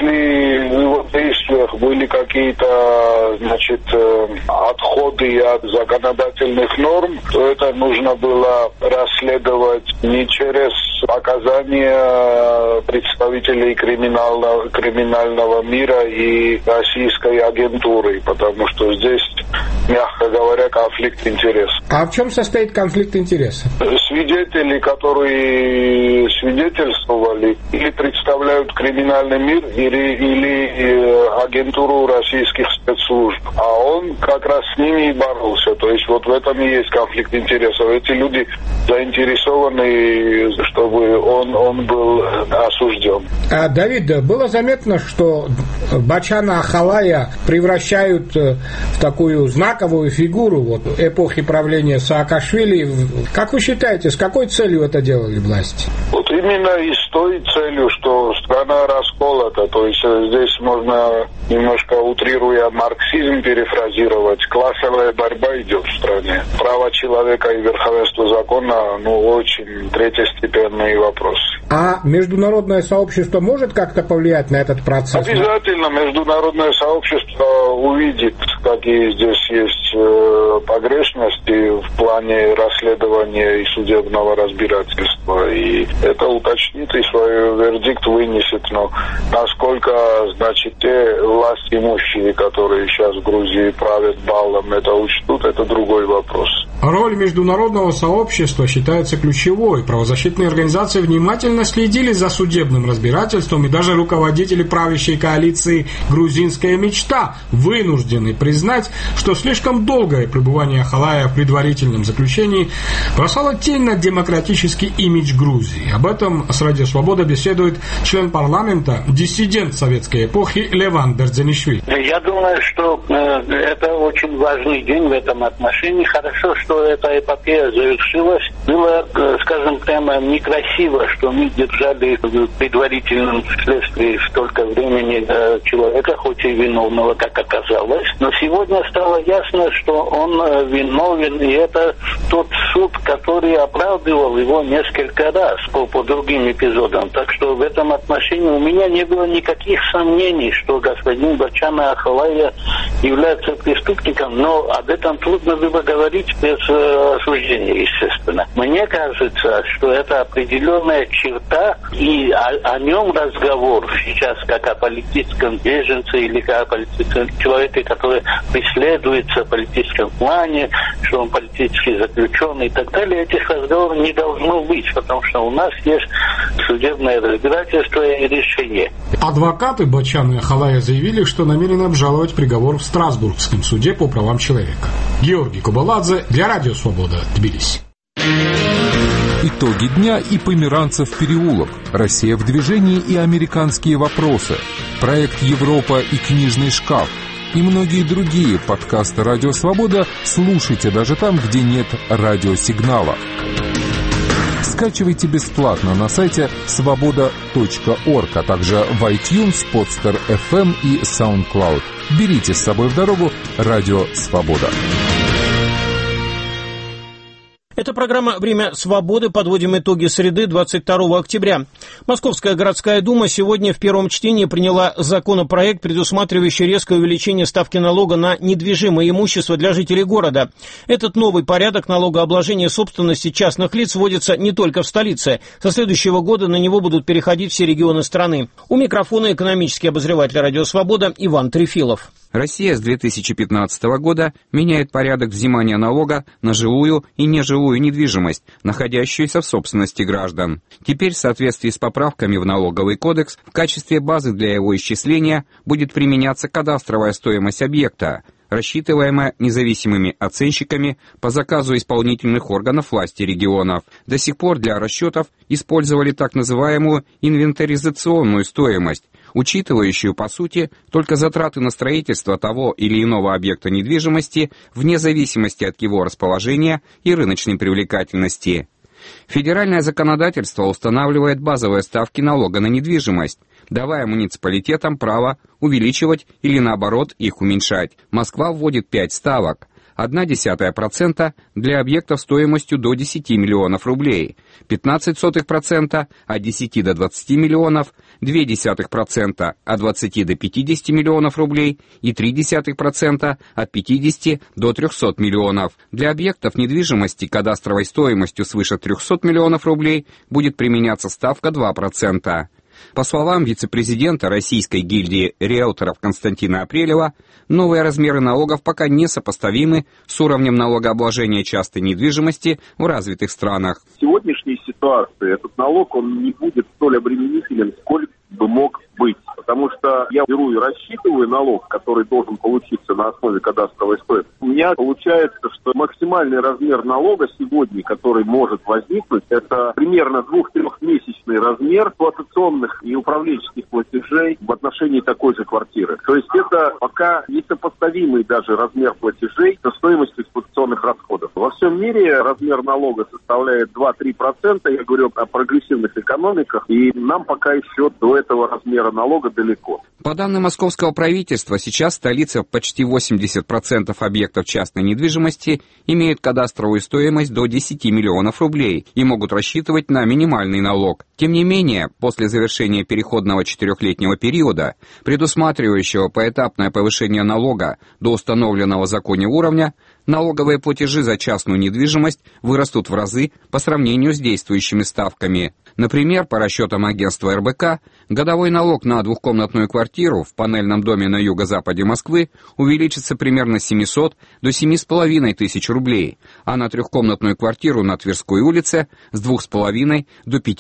Если в его действиях были какие-то, значит, э, отходы от законодательных норм, то это нужно было расследовать не через показания представителей криминального, криминального мира и российской агентуры, потому что здесь, мягко говоря, конфликт интересов. А в чем состоит конфликт интересов? Свидетели, которые свидетельствовали, или представляют криминальный мир, или, или агентуру российских спецслужб. А он как раз с ними и боролся. То есть вот в этом и есть конфликт интересов. Эти люди заинтересованы, чтобы он, он был осужден. А, Давид, было заметно, что Бачана Халая превращают в такую знаковую фигуру вот, эпохи правления Саакашвили. Как вы считаете, с какой целью это делали власти? Вот именно и с той целью, что страна расколота. То есть здесь можно, немножко утрируя марксизм, перефразировать, классовая борьба идет в стране. Право человека и верховенство закона, ну, очень третьестепенные вопросы. А международное сообщество может как-то повлиять на этот процесс? Обязательно международное сообщество увидит, какие здесь есть э, погрешности в плане расследования и судебного разбирательства. И это уточнит и свой вердикт вынесет. Но насколько, значит, те власть имущие, которые сейчас в Грузии правят балом, это учтут, это другой вопрос. Роль международного сообщества считается ключевой. Правозащитные организации внимательно следили за судебным разбирательством, и даже руководители правящей коалиции «Грузинская мечта» вынуждены признать, что слишком долгое пребывание Халая в предварительном заключении бросало тень на демократический имидж Грузии. Грузии. Об этом с Радио Свобода беседует член парламента, диссидент советской эпохи Леван Берзенишвили. Я думаю, что э, это очень важный день в этом отношении. Хорошо, что эта эпопея завершилась. Было, э, скажем прямо, некрасиво, что мы держали в предварительном следствии столько времени э, человека, хоть и виновного, как оказалось. Но сегодня стало ясно, что он э, виновен, и это тот суд, который оправдывал его несколько раз по, по другим эпизодам. Так что в этом отношении у меня не было никаких сомнений, что господин Бачана Ахалая является преступником, но об этом трудно было говорить без э, осуждения, естественно. Мне кажется, что это определенная черта, и о, о нем разговор сейчас как о политическом беженце или как о политическом человеке, который преследуется в политическом плане, что он политический заключенный и так далее. Этих разговоров не должно быть, потому что у нас есть судебное разбирательство и решение. Адвокаты Бачана и Ахалая заявили, что намерены обжаловать приговор в Страсбургском суде по правам человека. Георгий Кубаладзе для Радио Свобода, Тбилиси. Итоги дня и Померанцев переулок, Россия в движении и американские вопросы, проект Европа и книжный шкаф и многие другие подкасты Радио Свобода слушайте даже там, где нет радиосигнала. Скачивайте бесплатно на сайте свобода точка орг, а также в iTunes, Podster эф эм и SoundCloud. Берите с собой в дорогу Радио Свобода. Это программа «Время свободы». Подводим итоги среды, двадцать второго октября. Московская городская дума сегодня в первом чтении приняла законопроект, предусматривающий резкое увеличение ставки налога на недвижимое имущество для жителей города. Этот новый порядок налогообложения собственности частных лиц вводится не только в столице. Со следующего года на него будут переходить все регионы страны. У микрофона экономический обозреватель «Радио Свобода» Иван Трефилов. Россия с две тысячи пятнадцатого года меняет порядок взимания налога на жилую и нежилую недвижимость, находящуюся в собственности граждан. Теперь, в соответствии с поправками в налоговый кодекс, в качестве базы для его исчисления будет применяться кадастровая стоимость объекта, рассчитываемая независимыми оценщиками по заказу исполнительных органов власти регионов. До сих пор для расчетов использовали так называемую инвентаризационную стоимость, учитывающую, по сути, только затраты на строительство того или иного объекта недвижимости вне зависимости от его расположения и рыночной привлекательности. Федеральное законодательство устанавливает базовые ставки налога на недвижимость, давая муниципалитетам право увеличивать или, наоборот, их уменьшать. Москва вводит пять ставок. Одна десятая процента для объектов стоимостью до десяти миллионов рублей, пятнадцать сотых процента от десяти до двадцати миллионов, две десятых процента от двадцати до пятидесяти миллионов рублей и три десятых процента от пятидесяти до трехсот миллионов. Для объектов недвижимости кадастровой стоимостью свыше трехсот миллионов рублей будет применяться ставка два процента. По словам вице-президента Российской гильдии риэлторов Константина Апрелева, новые размеры налогов пока не сопоставимы с уровнем налогообложения частной недвижимости в развитых странах. В сегодняшней ситуации этот налог он не будет столь обременителен, сколько бы мог быть. Потому что я беру и рассчитываю налог, который должен получиться на основе кадастровой стоимости. У меня получается, что максимальный размер налога сегодня, который может возникнуть, это примерно двух-трехмесячный размер эксплуатационных и управленческих платежей в отношении такой же квартиры. То есть это пока несопоставимый даже размер платежей со стоимостью эксплуатационных расходов. Во всем мире размер налога составляет два-три процента. Я говорю о прогрессивных экономиках, и нам пока еще до этого размера налога далеко. По данным московского правительства, сейчас в столице почти восемьдесят процентов объектов частной недвижимости имеют кадастровую стоимость до десяти миллионов рублей и могут рассчитывать на минимальный налог. Тем не менее, после завершения переходного четырехлетнего периода, предусматривающего поэтапное повышение налога до установленного в законе уровня, налоговые платежи за частную недвижимость вырастут в разы по сравнению с действующими ставками. Например, по расчетам агентства эр бэ ка, годовой налог на двухкомнатную квартиру в панельном доме на юго-западе Москвы увеличится примерно с семисот до семи с половиной тысяч рублей, а на трехкомнатную квартиру на Тверской улице с двух с половиной до пятидесяти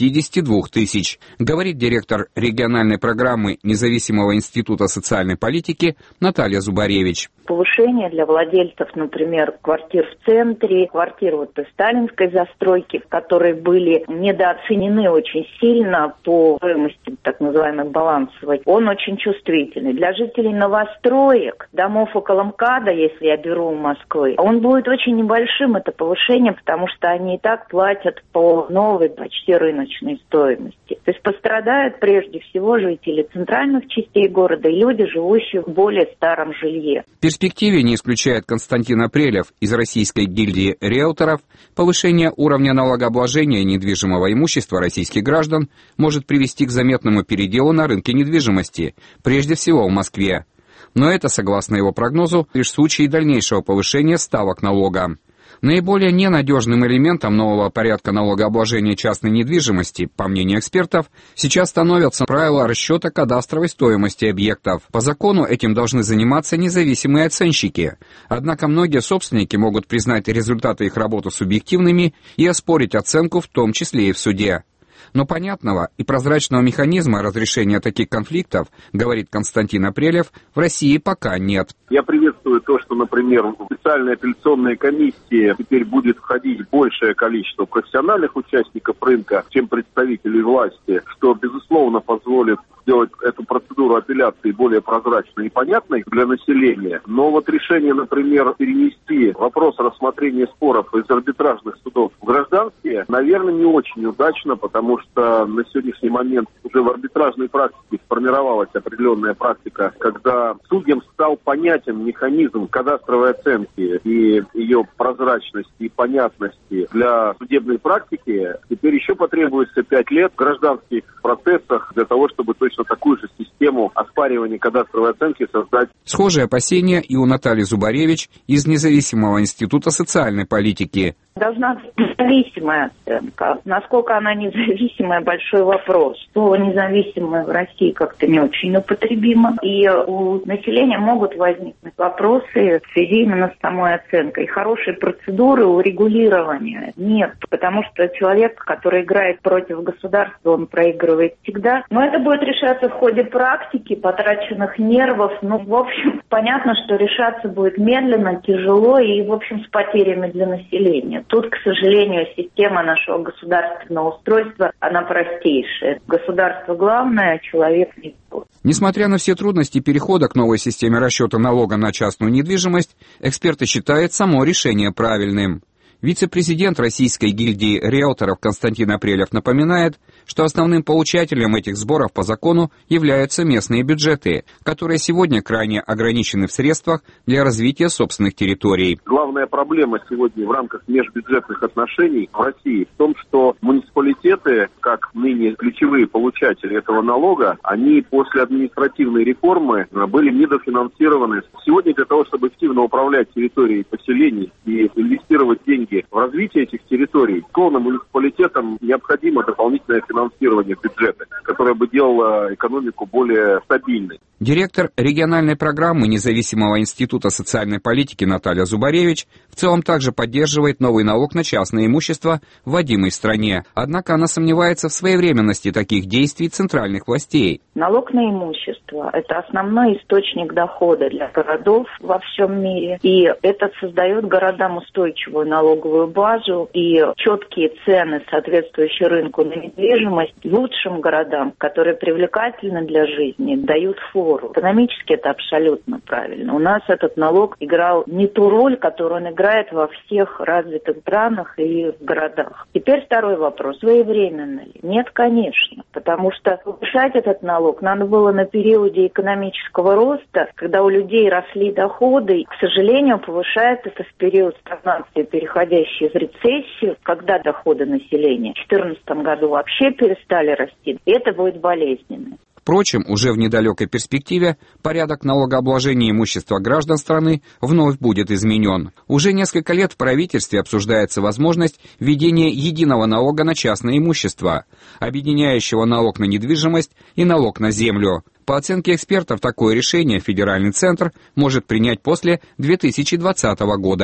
двух тысяч, говорит директор региональной программы Независимого института социальной политики Наталья Зубаревич. Повышение для владельцев, например, квартир в центре, квартир вот той сталинской застройки, которые были недооценены очень сильно по стоимости так называемой балансовой, он очень чувствительный. Для жителей новостроек, домов около МКАДа, если я беру Москвы, он будет очень небольшим, это повышение, потому что они и так платят по новой, почти рыночной стоимости. То есть пострадают прежде всего жители центральных частей города и люди, живущие в более старом жилье. В перспективе, не исключает Константин Апрелев из Российской гильдии риэлторов, повышение уровня налогообложения недвижимого имущества российских граждан может привести к заметному переделу на рынке недвижимости, прежде всего в Москве. Но это, согласно его прогнозу, лишь в случае дальнейшего повышения ставок налога. Наиболее ненадежным элементом нового порядка налогообложения частной недвижимости, по мнению экспертов, сейчас становятся правила расчета кадастровой стоимости объектов. По закону этим должны заниматься независимые оценщики. Однако многие собственники могут признать результаты их работы субъективными и оспорить оценку, в том числе и в суде. Но понятного и прозрачного механизма разрешения таких конфликтов, говорит Константин Апрелев, в России пока нет. Я приветствую то, что, например, в специальные апелляционные комиссии теперь будет входить большее количество профессиональных участников рынка, чем представителей власти, что, безусловно, позволит сделать эту процедуру апелляции более прозрачной и понятной для населения. Но вот решение, например, перенести вопрос рассмотрения споров из арбитражных судов в гражданские, наверное, не очень удачно, потому что на сегодняшний момент уже в арбитражной практике сформировалась определенная практика, когда судьям стал понятен механизм кадастровой оценки и ее прозрачности и понятности для судебной практики. Теперь еще потребуется пять лет в гражданских процессах для того, чтобы точно такую же систему оспаривания кадастровой оценки создать. Схожие опасения и у Натальи Зубаревич из Независимого института социальной политики. Должна быть независимая оценка. Насколько она независимая, большой вопрос. Слово «независимое» в России как-то не очень употребимо. И у населения могут возникнуть вопросы в связи именно с самой оценкой. Хорошей процедуры урегулирования нет. Потому что человек, который играет против государства, он проигрывает всегда. Но это будет решаться в ходе практики, потраченных нервов. Ну, в общем, понятно, что решаться будет медленно, тяжело и, в общем, с потерями для населения. Тут, к сожалению, система нашего государственного устройства, она простейшая. Государство главное, а человек не тот. Несмотря на все трудности перехода к новой системе расчета налога на частную недвижимость, эксперты считают само решение правильным. Вице-президент Российской гильдии риэлторов Константин Апрелев напоминает, что основным получателем этих сборов по закону являются местные бюджеты, которые сегодня крайне ограничены в средствах для развития собственных территорий. Главная проблема сегодня в рамках межбюджетных отношений в России в том, что муниципалитеты, как ныне ключевые получатели этого налога, они после административной реформы были недофинансированы. Сегодня для того, чтобы эффективно управлять территорией поселений и инвестировать деньги в развитие этих территорий, главным муниципалитетам необходимо дополнительное финансирование бюджета, которое бы делало экономику более стабильной. Директор региональной программы Независимого института социальной политики Наталья Зубаревич в целом также поддерживает новый налог на частное имущество, вводимый в стране. Однако она сомневается в своевременности таких действий центральных властей. Налог на имущество – это основной источник дохода для городов во всем мире. И это создает городам устойчивую налоговую базу и четкие цены, соответствующие рынку на недвижимость, лучшим городам, которые привлекательны для жизни, дают фору. Экономически это абсолютно правильно. У нас этот налог играл не ту роль, которую он играет во всех развитых странах и в городах. Теперь второй вопрос. Своевременно ли? Нет, конечно. Потому что повышать этот налог надо было на периоде экономического роста, когда у людей росли доходы. К сожалению, повышает это в период стагнации, переходящей в рецессию, когда доходы населения в две тысячи четырнадцатом году вообще перестали расти. И это будет болезненно. Впрочем, уже в недалекой перспективе порядок налогообложения имущества граждан страны вновь будет изменен. Уже несколько лет в правительстве обсуждается возможность введения единого налога на частное имущество, объединяющего налог на недвижимость и налог на землю. По оценке экспертов, такое решение федеральный центр может принять после две тысячи двадцатого года.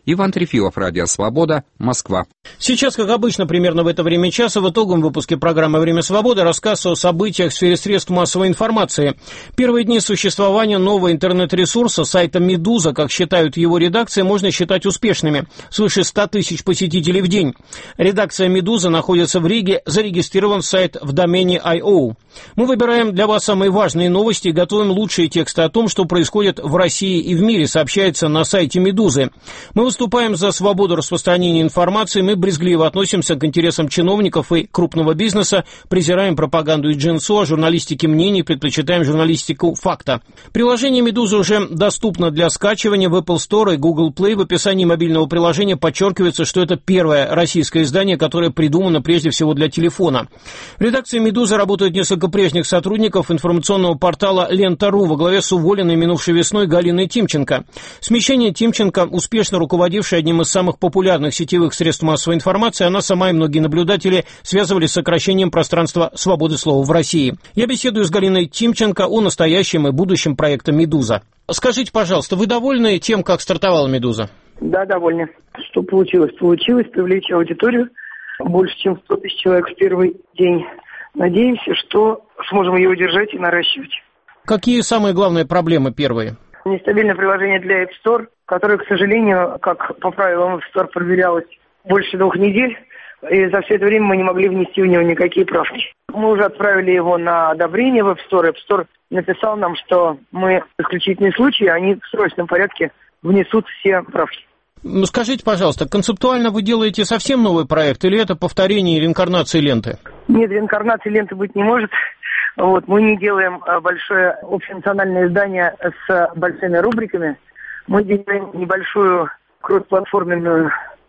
Иван Трефилов, Радио Свобода, Москва. Сейчас, как обычно, примерно в это время часа в итоговом выпуске программы «Время свободы» рассказ о событиях в сфере средств массовой информации. Первые дни существования нового интернет-ресурса, сайта «Медуза», как считают его редакции, можно считать успешными. Свыше ста тысяч посетителей в день. Редакция «Медуза» находится в Риге, зарегистрирован сайт в домене ай о. Мы выбираем для вас самые важные новости и готовим лучшие тексты о том, что происходит в России и в мире, сообщается на сайте «Медузы». Мы выступаем за свободу распространения информации, мы брезгливо относимся к интересам чиновников и крупного бизнеса, презираем пропаганду и джинсу, о журналистике мнений предпочитаем журналистику факта. Приложение «Медуза» уже доступно для скачивания в Apple Store и Google Play. В описании мобильного приложения подчеркивается, что это первое российское издание, которое придумано прежде всего для телефона. В редакции «Медузы» работают несколько прежних сотрудников информационного портала «Лента.ру» во главе с уволенной минувшей весной Галиной Тимченко. Смещение Тимченко, успешно руководившей одним из самых популярных сетевых средств массовой информации, она сама и многие наблюдатели связывали с сокращением пространства свободы слова в России. Я беседую с Галиной Тимченко о настоящем и будущем проекта «Медуза». Скажите, пожалуйста, вы довольны тем, как стартовала «Медуза»? Да, довольны. Что получилось? Получилось привлечь аудиторию больше, чем сто тысяч человек в первый день. Надеемся, что сможем ее удержать и наращивать. Какие самые главные проблемы первые? Нестабильное приложение для App Store, которое, к сожалению, как по правилам App Store проверялось больше двух недель, и за все это время мы не могли внести в него никакие правки. Мы уже отправили его на одобрение в App Store. App Store написал нам, что мы исключительные случаи, они в срочном порядке внесут все правки. Скажите, пожалуйста, концептуально вы делаете совсем новый проект или это повторение реинкарнации ленты? Нет, реинкарнации ленты быть не может. Вот, мы не делаем большое общенациональное издание с большими рубриками. Мы делаем небольшую кроссплатформенную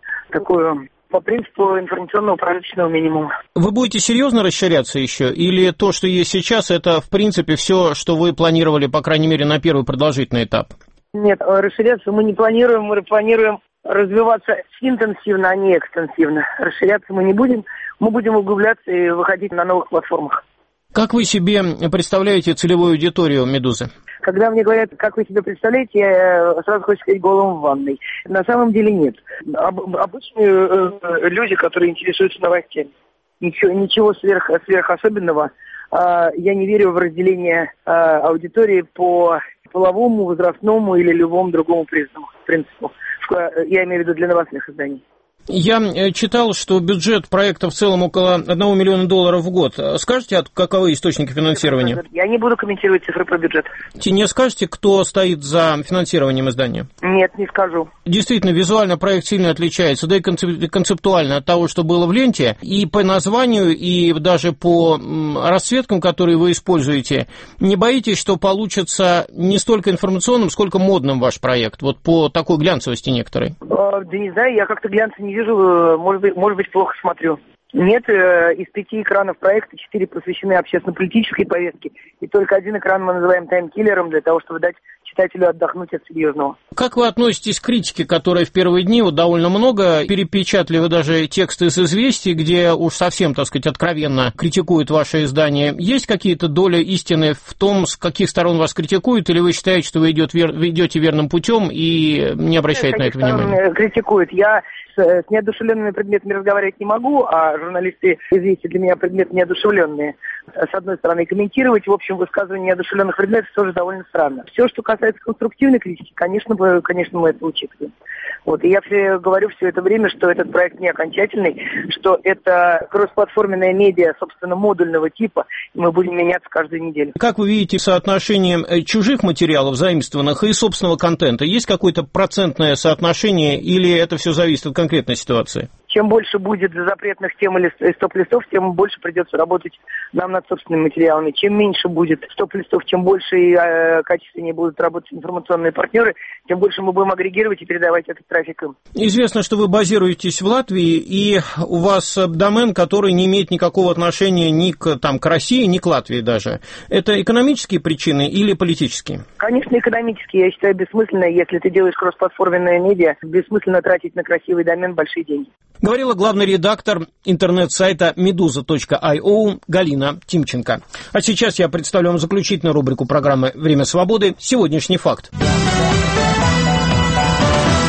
такую по принципу информационного прожиточного минимума. Вы будете серьезно расширяться еще? Или то, что есть сейчас, это в принципе все, что вы планировали, по крайней мере, на первый продолжительный этап? Нет, расширяться мы не планируем, мы планируем развиваться интенсивно, а не экстенсивно. Расширяться мы не будем, мы будем углубляться и выходить на новых платформах. Как вы себе представляете целевую аудиторию «Медузы»? Когда мне говорят, как вы себе представляете, я сразу хочу сказать голову в ванной. На самом деле нет. Об, обычные э, люди, которые интересуются новостями. Ничего, ничего сверх, сверхособенного. Э, я не верю в разделение э, аудитории по половому, возрастному или любому другому признаку, принципу. Я имею в виду для новостных изданий. Я читал, что бюджет проекта в целом около одного миллиона долларов в год. Скажете, каковы источники финансирования? Я не буду комментировать цифры про бюджет. Не скажете, кто стоит за финансированием издания? Нет, не скажу. Действительно, визуально проект сильно отличается, да и концептуально от того, что было в ленте. И по названию, и даже по расцветкам, которые вы используете, не боитесь, что получится не столько информационным, сколько модным ваш проект? Вот по такой глянцевости некоторой. Да не знаю, я как-то глянца не вижу, может быть, может быть, плохо смотрю. Нет, из пяти экранов проекта четыре посвящены общественно-политической повестке, и только один экран мы называем таймкиллером для того, чтобы дать читателю отдохнуть от серьезного. Как вы относитесь к критике, которая в первые дни вот довольно много, перепечатали вы даже тексты из «Известий», где уж совсем, так сказать, откровенно критикуют ваше издание. Есть какие-то доли истины в том, с каких сторон вас критикуют, или вы считаете, что вы идете, вер... вы идете верным путем и не обращаете на это внимания? Критикуют. Я с, с неодушевленными предметами разговаривать не могу, а журналисты «Известий» для меня предметы неодушевленные. С одной стороны, комментировать, в общем, высказывание неодушевленных предметов тоже довольно странно. Все, что касается конструктивной критики, конечно, конечно мы это учитываем. Вот, и я все говорю все это время, что этот проект не окончательный, что это кроссплатформенная медиа, собственно, модульного типа, и мы будем меняться каждую неделю. Как вы видите соотношение чужих материалов, заимствованных, и собственного контента? Есть какое-то процентное соотношение, или это все зависит от конкретной ситуации? Чем больше будет запретных тем или стоп-листов, тем больше придется работать нам над собственными материалами. Чем меньше будет стоп-листов, чем больше и э, качественнее будут работать информационные партнеры, тем больше мы будем агрегировать и передавать этот трафик им. Известно, что вы базируетесь в Латвии, и у вас домен, который не имеет никакого отношения ни к, там, к России, ни к Латвии даже. Это экономические причины или политические? Конечно, экономические. Я считаю, бессмысленно, если ты делаешь кроссплатформенное медиа, бессмысленно тратить на красивый домен большие деньги. Говорила главный редактор интернет-сайта медуза точка ай о Галина Тимченко. А сейчас я представлю вам заключительную рубрику программы «Время свободы. Сегодняшний факт».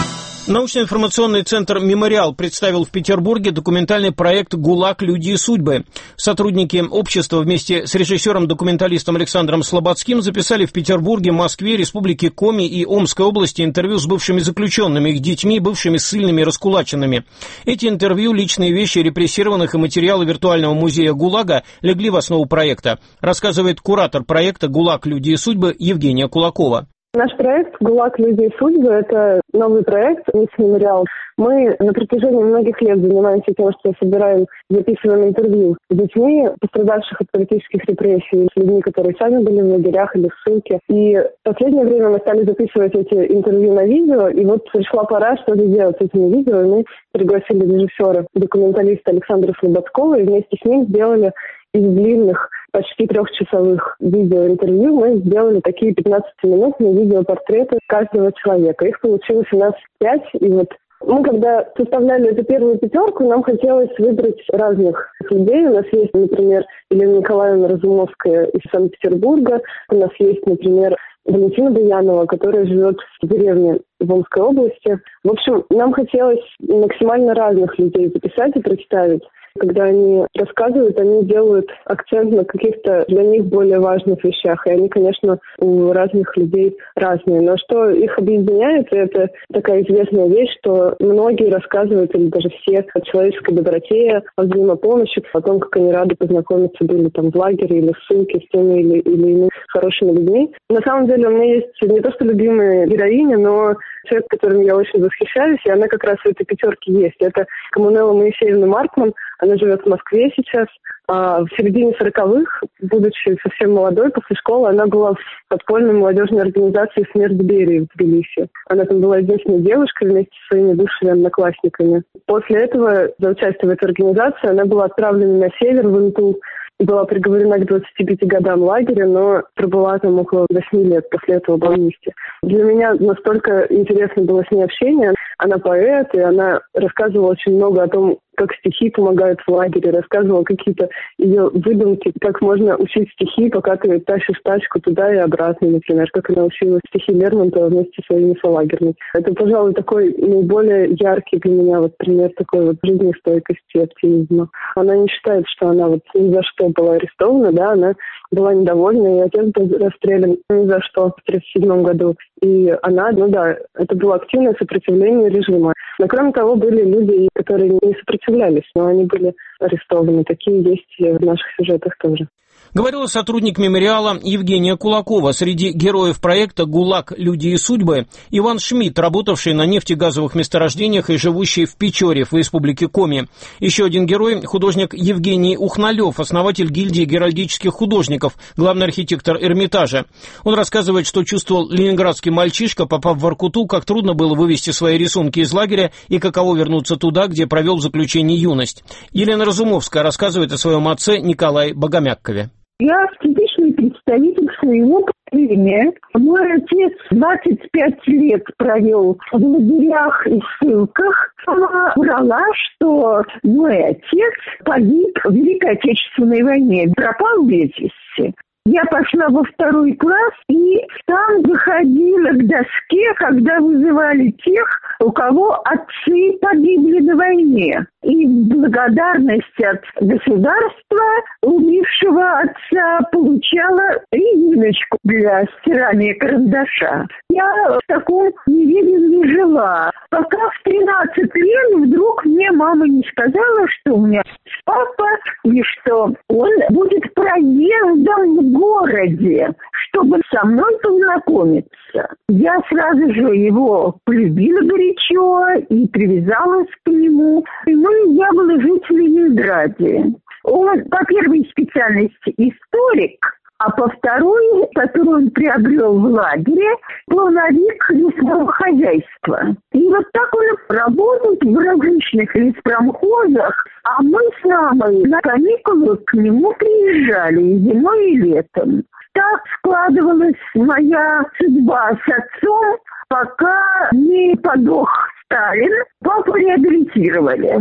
Научно-информационный центр «Мемориал» представил в Петербурге документальный проект «ГУЛАГ. Люди и судьбы». Сотрудники общества вместе с режиссером-документалистом Александром Слободским записали в Петербурге, Москве, Республике Коми и Омской области интервью с бывшими заключенными, их детьми, бывшими ссыльными и раскулаченными. Эти интервью, личные вещи репрессированных и материалы виртуального музея ГУЛАГа легли в основу проекта, рассказывает куратор проекта «ГУЛАГ. Люди и судьбы» Евгения Кулакова. Наш проект «ГУЛАГ. Люди и судьбы» – это новый проект «Мемориал». Мы на протяжении многих лет занимаемся тем, что собираем, записываем интервью с детьми, пострадавших от политических репрессий, с людьми, которые сами были в лагерях или в ссылке. И в последнее время мы стали записывать эти интервью на видео, и вот пришла пора что-то делать с этими видео, и мы пригласили режиссера, документалиста Александра Слободского, и вместе с ним сделали из длинных, почти трехчасовых видеоинтервью мы сделали такие пятнадцатиминутные видеопортреты каждого человека. Их получилось у нас пять, и вот мы, когда составляли эту первую пятерку, нам хотелось выбрать разных людей. У нас есть, например, Елена Николаевна Разумовская из Санкт-Петербурга. У нас есть, например, Валентина Буянова, которая живет в деревне в Омской области. В общем, нам хотелось максимально разных людей записать и представить. Когда они рассказывают, они делают акцент на каких-то для них более важных вещах. И они, конечно, у разных людей разные. Но что их объединяет, это такая известная вещь, что многие рассказывают, или даже все, о человеческой доброте, о взаимопомощи, о том, как они рады познакомиться были там в лагере или в ссылке с теми или, или иными хорошими людьми. На самом деле у меня есть не то что любимая героиня, но человек, которым я очень восхищаюсь, и она как раз в этой пятерке есть. Это Коммунелла Моисеевна Маркман. Она живет в Москве сейчас. А в середине сороковых, будучи совсем молодой, после школы, она была в подпольной молодежной организации «Смерть Берии» в Тбилиси. Она там была единственной девушкой вместе со своими бывшими одноклассниками. После этого, за участие в этой организации, она была отправлена на север, в Инту, и была приговорена к двадцати пяти годам лагеря, но пробыла там около восьми лет после этого в амнистии. Для меня настолько интересно было с ней общение. Она поэт, и она рассказывала очень много о том, как стихи помогают в лагере, рассказывала какие-то ее выдумки, как можно учить стихи, пока ты тащишь тачку туда и обратно, например, как она учила стихи Лермонтова вместе со своими солагерами. Это, пожалуй, такой наиболее яркий для меня вот пример такой вот жизнестойкости и оптимизма. Она не считает, что она вот ни за что была арестована, да, она была недовольна, и отец был расстрелян ни за что в тридцать седьмом году. И она, ну да, это было активное сопротивление режима. Но кроме того, были люди, которые не сопротивлялись, но они были арестованы. Такие есть в наших сюжетах тоже. Говорила сотрудник «Мемориала» Евгения Кулакова. Среди героев проекта «ГУЛАГ. Люди и судьбы» Иван Шмидт, работавший на нефтегазовых месторождениях и живущий в Печоре в республике Коми. Еще один герой – художник Евгений Ухналев, основатель гильдии геральдических художников, главный архитектор Эрмитажа. Он рассказывает, что чувствовал ленинградский мальчишка, попав в Воркуту, как трудно было вывести свои рисунки из лагеря и каково вернуться туда, где провел в заключении юность. Елена Разумовская рассказывает о своем отце Николае Богомяккове. Я типичный представитель своего поколения. Мой отец двадцать пять лет провел в лагерях и ссылках. Она врала, что мой отец погиб в Великой Отечественной войне, пропал без вести. Я пошла во второй класс и там заходила к доске, когда вызывали тех, у кого отцы погибли на войне. И в благодарность от государства умершего отца получала резиночку для стирания карандаша. Я в таком неведении жила. Пока в тринадцать лет вдруг мне мама не сказала, что у меня папа, и что он будет проездом в городе, чтобы со мной познакомиться. Я сразу же его полюбила горячо и привязалась к нему. И мы, я была жить в Ленинграде. Он по первой специальности историк, а по второй, которую он приобрел в лагере, плановик лесного хозяйства. И вот так он работает в различных леспромхозах, а мы с мамой на каникулы к нему приезжали и зимой, и летом. Так складывалась моя судьба с отцом, пока не подох Сталин, папу реабилитировали.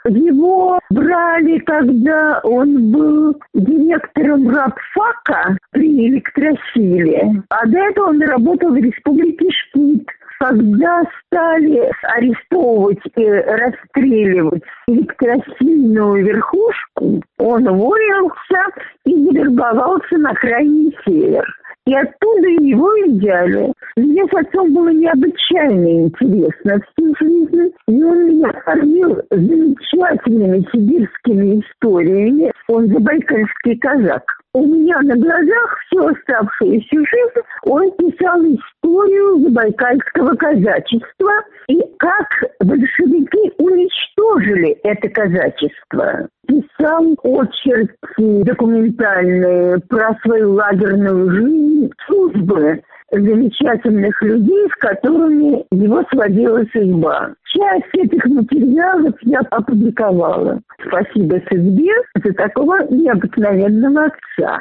Его брали, когда он был директором рабфака при электросиле, а до этого он работал в республике Шпит в когда стали арестовывать и расстреливать электросильную верхушку, он уволился и завербовался на крайний север. И оттуда его взяли. Мне с отцом было необычайно интересно всю жизнь. И он меня кормил замечательными сибирскими историями. Он забайкальский казак. У меня на глазах всю оставшуюся жизнь он писал историю забайкальского казачества и как большевики уничтожили это казачество. Писал очерки документальные про свою лагерную жизнь, службы замечательных людей, с которыми его сводила судьба. Часть этих материалов я опубликовала. Спасибо судьбе за такого необыкновенного отца.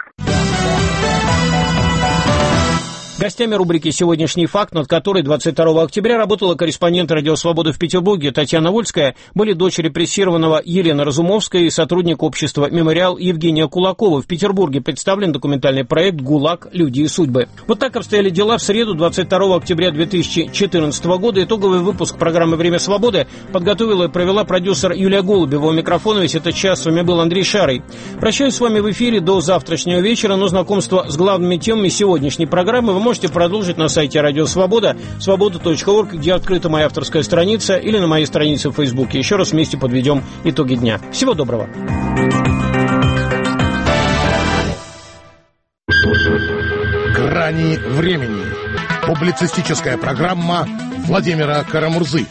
Гостями рубрики «Сегодняшний факт», над которой двадцать второго октября работала корреспондент «Радио Свобода» в Петербурге Татьяна Вольская, были дочь репрессированного Елена Разумовская и сотрудник общества «Мемориал» Евгения Кулакова. В Петербурге представлен документальный проект «ГУЛАГ. Люди и судьбы». Вот так обстояли дела в среду, двадцать второго октября две тысячи четырнадцатого года. Итоговый выпуск программы «Время свободы» подготовила и провела продюсер Юлия Голубева. У микрофона весь этот час с вами был Андрей Шарый. Прощаюсь с вами в эфире до завтрашнего вечера, но знакомство с главными темами сегодняшней программы вы можете продолжить на сайте Радио Свобода, свобода точка орг, где открыта моя авторская страница, или на моей странице в Фейсбуке. Еще раз вместе подведем итоги дня. Всего доброго. Грани времени. Публицистическая программа Владимира Карамурзы.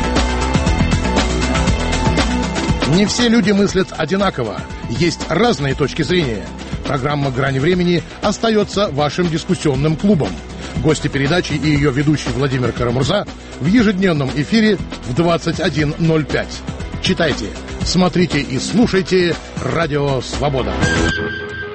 Не все люди мыслят одинаково. Есть разные точки зрения. Программа «Грани времени» остается вашим дискуссионным клубом. Гости передачи и ее ведущий Владимир Карамурза в ежедневном эфире в двадцать один ноль пять. Читайте, смотрите и слушайте «Радио Свобода».